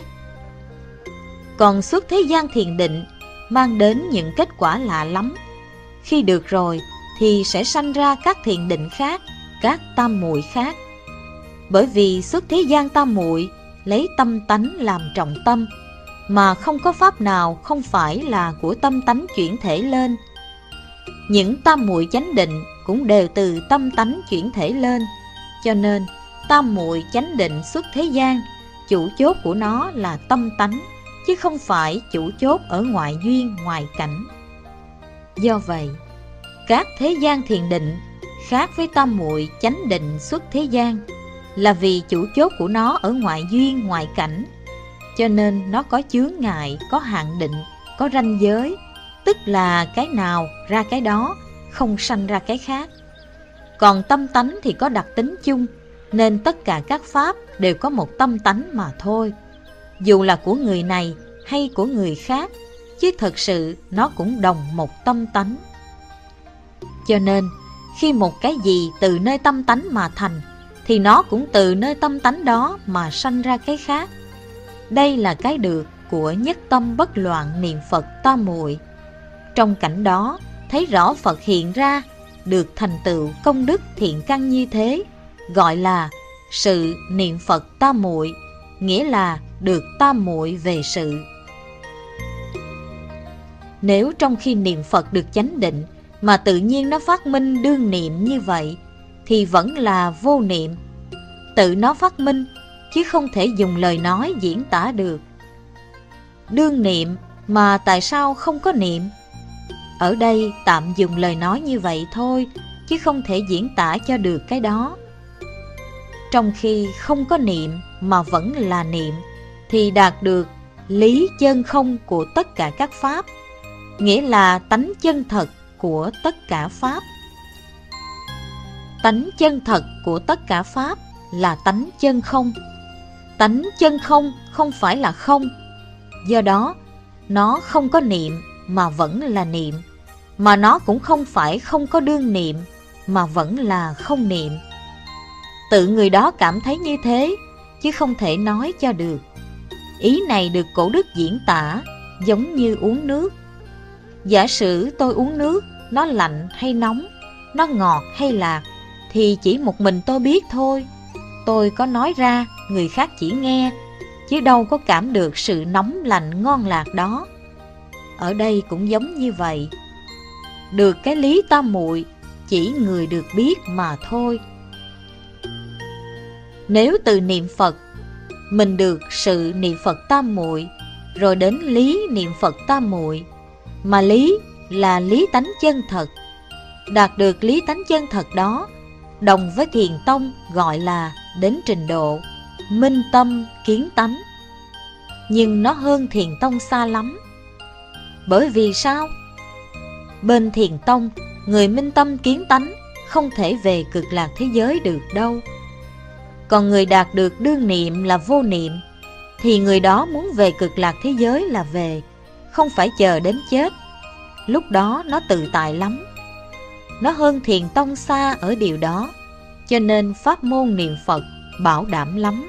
Còn xuất thế gian thiền định mang đến những kết quả lạ lắm. Khi được rồi thì sẽ sanh ra các thiền định khác, các tam muội khác. Bởi vì xuất thế gian tam muội lấy tâm tánh làm trọng tâm, mà không có pháp nào không phải là của tâm tánh chuyển thể lên. Những tam muội chánh định cũng đều từ tâm tánh chuyển thể lên. Cho nên tam muội chánh định xuất thế gian, chủ chốt của nó là tâm tánh, chứ không phải chủ chốt ở ngoại duyên ngoại cảnh. Do vậy, các thế gian thiền định khác với tam muội chánh định xuất thế gian, là vì chủ chốt của nó ở ngoại duyên ngoại cảnh. cho nên nó có chướng ngại, có hạn định, có ranh giới, tức là cái nào ra cái đó, không sanh ra cái khác. Còn tâm tánh thì có đặc tính chung, nên tất cả các pháp đều có một tâm tánh mà thôi, dù là của người này hay của người khác, chứ thật sự nó cũng đồng một tâm tánh. Cho nên, khi một cái gì từ nơi tâm tánh mà thành, thì nó cũng từ nơi tâm tánh đó mà sanh ra cái khác. Đây là cái được của nhất tâm bất loạn niệm Phật tam muội. Trong cảnh đó, thấy rõ Phật hiện ra, được thành tựu công đức thiện căn như thế, gọi là sự niệm Phật tam muội, nghĩa là được tam muội về sự. Nếu trong khi niệm Phật được chánh định, mà tự nhiên nó phát minh đương niệm như vậy, thì vẫn là vô niệm. Tự nó phát minh, chứ không thể dùng lời nói diễn tả được. Đương niệm mà tại sao không có niệm? Ở đây tạm dùng lời nói như vậy thôi, chứ không thể diễn tả cho được cái đó. Trong khi không có niệm mà vẫn là niệm, thì đạt được lý chân không của tất cả các pháp, nghĩa là tánh chân thật của tất cả pháp. Tánh chân thật của tất cả pháp là tánh chân không. Tánh chân không không phải là không. Do đó, nó không có niệm mà vẫn là niệm, mà nó cũng không phải không có đương niệm mà vẫn là không niệm. Tự người đó cảm thấy như thế, chứ không thể nói cho được. Ý này được cổ đức diễn tả giống như uống nước. Giả sử tôi uống nước, nó lạnh hay nóng, nó ngọt hay lạc, thì chỉ một mình tôi biết thôi. Tôi có nói ra, người khác chỉ nghe, chứ đâu có cảm được sự nóng lạnh ngon lạc đó. Ở đây cũng giống như vậy. Được cái lý tam muội, chỉ người được biết mà thôi. Nếu từ niệm Phật, mình được sự niệm Phật tam muội, rồi đến lý niệm Phật tam muội, mà lý là lý tánh chân thật. Đạt được lý tánh chân thật đó, đồng với Thiền tông gọi là đến trình độ minh tâm kiến tánh. Nhưng nó hơn Thiền tông xa lắm. Bởi vì sao? Bên Thiền tông, người minh tâm kiến tánh không thể về cực lạc thế giới được đâu. Còn người đạt được đương niệm là vô niệm, thì người đó muốn về cực lạc thế giới là về, không phải chờ đến chết. Lúc đó nó tự tại lắm. Nó hơn Thiền tông xa ở điều đó, cho nên pháp môn niệm Phật bảo đảm lắm.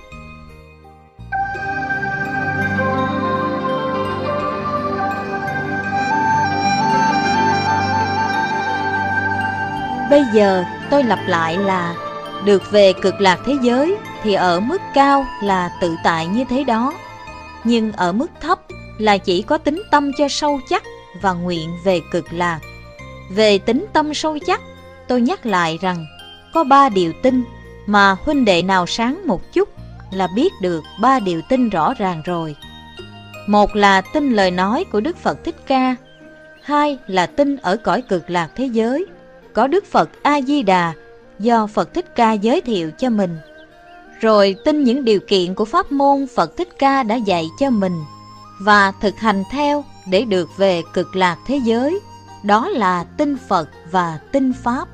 Bây giờ tôi lặp lại là được về cực lạc thế giới thì ở mức cao là tự tại như thế đó, nhưng ở mức thấp là chỉ có tín tâm cho sâu chắc và nguyện về cực lạc. Về tín tâm sâu chắc, tôi nhắc lại rằng có 3 điều tin, mà huynh đệ nào sáng một chút là biết được 3 điều tin rõ ràng rồi. Một là tin lời nói của Đức Phật Thích Ca. Hai là tin ở cõi cực lạc thế giới có Đức Phật A Di Đà do Phật Thích Ca giới thiệu cho mình. Rồi tin những điều kiện của pháp môn Phật Thích Ca đã dạy cho mình và thực hành theo để được về cực lạc thế giới. Đó là tin Phật và tin Pháp.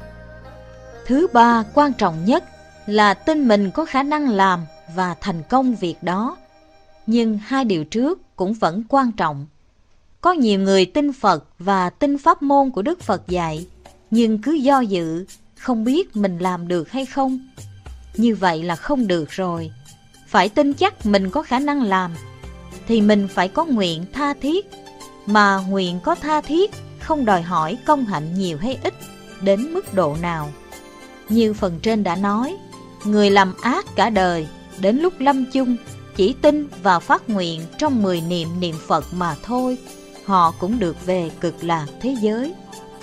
Thứ ba quan trọng nhất là tin mình có khả năng làm và thành công việc đó. Nhưng 2 điều trước cũng vẫn quan trọng. Có nhiều người tin Phật và tin pháp môn của Đức Phật dạy, nhưng cứ do dự, không biết mình làm được hay không. Như vậy là không được rồi. Phải tin chắc mình có khả năng làm, thì mình phải có nguyện tha thiết. Mà nguyện có tha thiết không đòi hỏi công hạnh nhiều hay ít, đến mức độ nào. Như phần trên đã nói, người làm ác cả đời, đến lúc lâm chung, chỉ tin và phát nguyện trong 10 niệm niệm Phật mà thôi, họ cũng được về cực lạc thế giới.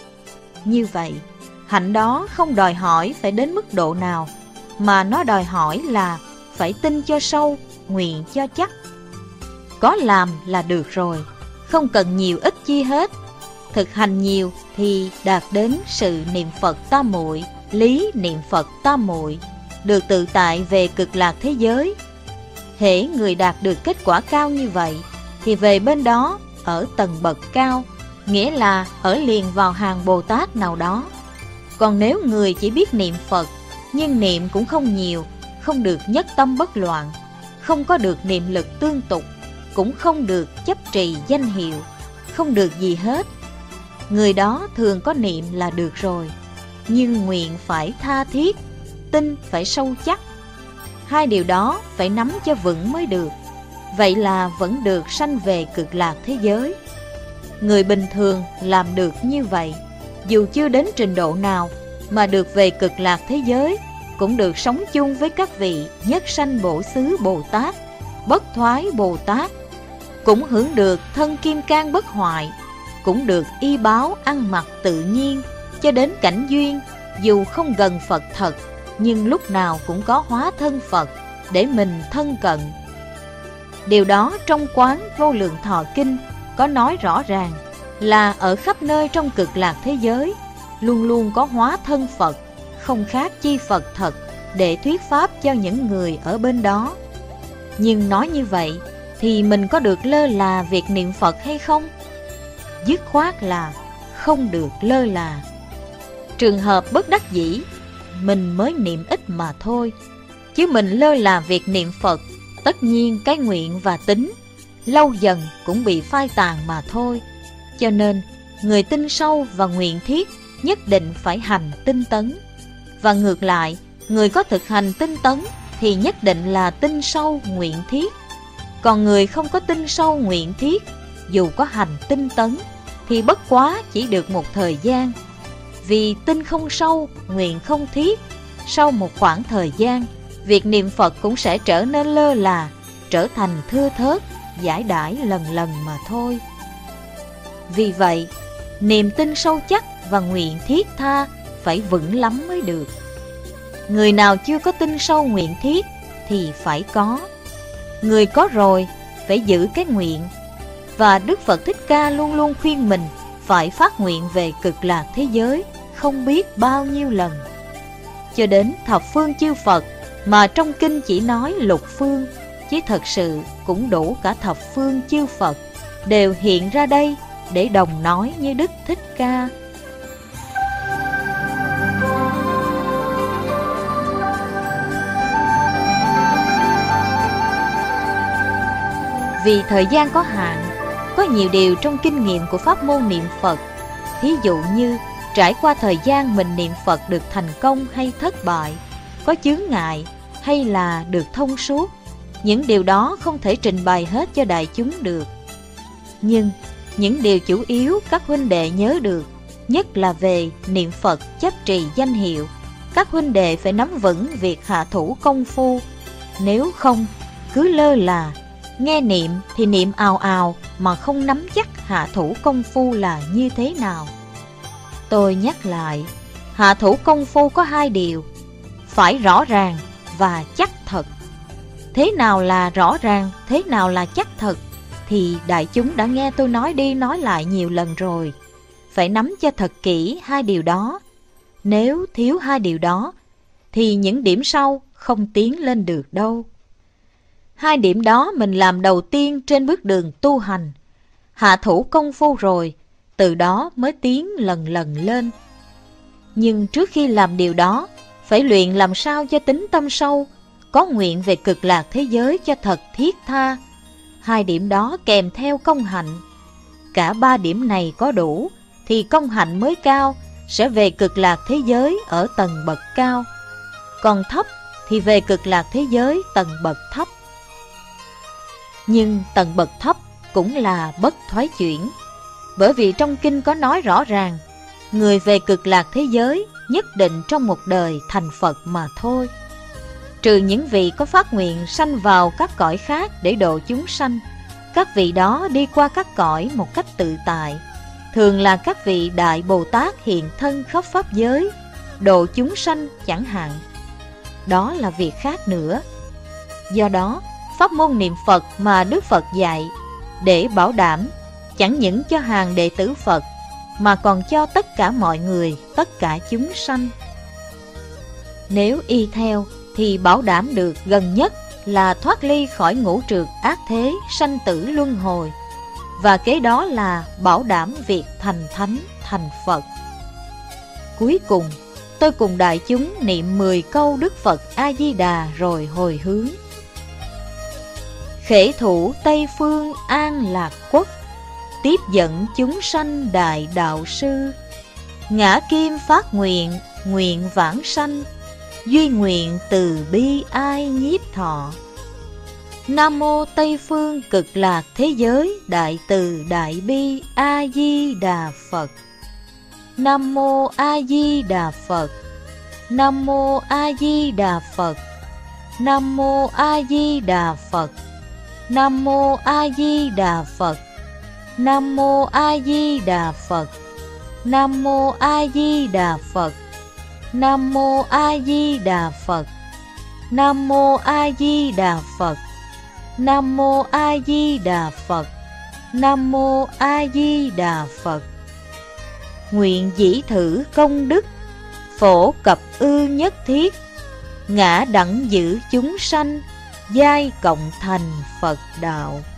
Như vậy, hạnh đó không đòi hỏi phải đến mức độ nào, mà nó đòi hỏi là phải tin cho sâu, nguyện cho chắc. Có làm là được rồi, không cần nhiều ít chi hết. Thực hành nhiều thì đạt đến sự niệm Phật tam muội, lý niệm Phật tam muội, được tự tại về cực lạc thế giới. Hễ người đạt được kết quả cao như vậy thì về bên đó ở tầng bậc cao, nghĩa là ở liền vào hàng Bồ Tát nào đó. Còn nếu người chỉ biết niệm Phật, nhưng niệm cũng không nhiều, không được nhất tâm bất loạn, không có được niệm lực tương tục, cũng không được chấp trì danh hiệu, không được gì hết, người đó thường có niệm là được rồi, nhưng nguyện phải tha thiết, tin phải sâu chắc. Hai điều đó phải nắm cho vững mới được. Vậy là vẫn được sanh về cực lạc thế giới. Người bình thường làm được như vậy, dù chưa đến trình độ nào mà được về cực lạc thế giới, cũng được sống chung với các vị nhất sanh bổ xứ Bồ Tát, bất thoái Bồ Tát, cũng hưởng được thân kim cang bất hoại, cũng được y báo ăn mặc tự nhiên, cho đến cảnh duyên, dù không gần Phật thật, nhưng lúc nào cũng có hóa thân Phật để mình thân cận. Điều đó trong Quán Vô Lượng Thọ Kinh có nói rõ ràng là ở khắp nơi trong cực lạc thế giới luôn luôn có hóa thân Phật, không khác chi Phật thật, để thuyết pháp cho những người ở bên đó. Nhưng nói như vậy thì mình có được lơ là việc niệm Phật hay không? Dứt khoát là không được lơ là. Trường hợp bất đắc dĩ, mình mới niệm ít mà thôi, chứ mình lơ là việc niệm Phật, tất nhiên cái nguyện và tính lâu dần cũng bị phai tàn mà thôi. Cho nên người tin sâu và nguyện thiết nhất định phải hành tinh tấn. Và ngược lại, người có thực hành tinh tấn thì nhất định là tin sâu nguyện thiết. Còn người không có tin sâu nguyện thiết, dù có hành tinh tấn thì bất quá chỉ được một thời gian. Vì tin không sâu, nguyện không thiết, sau một khoảng thời gian, việc niệm Phật cũng sẽ trở nên lơ là, trở thành thưa thớt, giải đãi lần lần mà thôi. Vì vậy, niềm tin sâu chắc và nguyện thiết tha phải vững lắm mới được. Người nào chưa có tin sâu nguyện thiết thì phải có. Người có rồi phải giữ cái nguyện. Và Đức Phật Thích Ca luôn luôn khuyên mình phải phát nguyện về cực lạc thế giới không biết bao nhiêu lần. Cho đến thập phương chư Phật, mà trong kinh chỉ nói lục phương, chứ thật sự cũng đủ cả thập phương chư Phật, đều hiện ra đây để đồng nói như Đức Thích Ca. Vì thời gian có hạn, có nhiều điều trong kinh nghiệm của pháp môn niệm Phật, thí dụ như trải qua thời gian mình niệm Phật được thành công hay thất bại, có chướng ngại hay là được thông suốt, những điều đó không thể trình bày hết cho đại chúng được. Nhưng những điều chủ yếu các huynh đệ nhớ được, nhất là về niệm Phật chấp trì danh hiệu, các huynh đệ phải nắm vững việc hạ thủ công phu. Nếu không, cứ lơ là, nghe niệm thì niệm ào ào mà không nắm chắc hạ thủ công phu là như thế nào. Tôi nhắc lại, hạ thủ công phu có hai điều, phải rõ ràng và chắc thật. Thế nào là rõ ràng, thế nào là chắc thật thì đại chúng đã nghe tôi nói đi nói lại nhiều lần rồi. Phải nắm cho thật kỹ hai điều đó. Nếu thiếu hai điều đó thì những điểm sau không tiến lên được đâu. Hai điểm đó mình làm đầu tiên trên bước đường tu hành. Hạ thủ công phu rồi, từ đó mới tiến lần lần lên. Nhưng trước khi làm điều đó, phải luyện làm sao cho tính tâm sâu, có nguyện về cực lạc thế giới cho thật thiết tha. Hai điểm đó kèm theo công hạnh. Cả ba điểm này có đủ thì công hạnh mới cao, sẽ về cực lạc thế giới ở tầng bậc cao. Còn thấp thì về cực lạc thế giới tầng bậc thấp. Nhưng tầng bậc thấp cũng là bất thoái chuyển. Bởi vì trong kinh có nói rõ ràng, người về cực lạc thế giới nhất định trong một đời thành Phật mà thôi. Trừ những vị có phát nguyện sanh vào các cõi khác để độ chúng sanh, các vị đó đi qua các cõi một cách tự tại. Thường là các vị Đại Bồ Tát hiện thân khắp pháp giới, độ chúng sanh chẳng hạn. Đó là việc khác nữa. Do đó, pháp môn niệm Phật mà Đức Phật dạy để bảo đảm chẳng những cho hàng đệ tử Phật mà còn cho tất cả mọi người, tất cả chúng sanh. Nếu y theo thì bảo đảm được gần nhất là thoát ly khỏi ngũ trược ác thế sanh tử luân hồi, và kế đó là bảo đảm việc thành thánh thành Phật. Cuối cùng, tôi cùng đại chúng niệm 10 câu Đức Phật A-di-đà rồi hồi hướng. Khể thủ Tây Phương An Lạc Quốc, tiếp dẫn chúng sanh đại đạo sư. Ngã kim phát nguyện, nguyện vãng sanh, duy nguyện từ bi ai nhiếp thọ. Nam mô Tây Phương Cực Lạc Thế Giới Đại Từ Đại Bi A Di Đà Phật. Nam mô A Di Đà Phật. Nam mô A Di Đà Phật. Nam mô A Di Đà Phật. Nam mô A Di Đà Phật. Nam mô A Di Đà Phật. Nam mô A Di Đà Phật. Nam mô A Di Đà Phật. Nam mô A Di Đà Phật. Nam mô A Di Đà Phật. Nam mô A Di Đà Phật. Nguyện dĩ thử công đức, phổ cập ư nhất thiết, ngã đẳng giữ chúng sanh, giai cộng thành Phật đạo.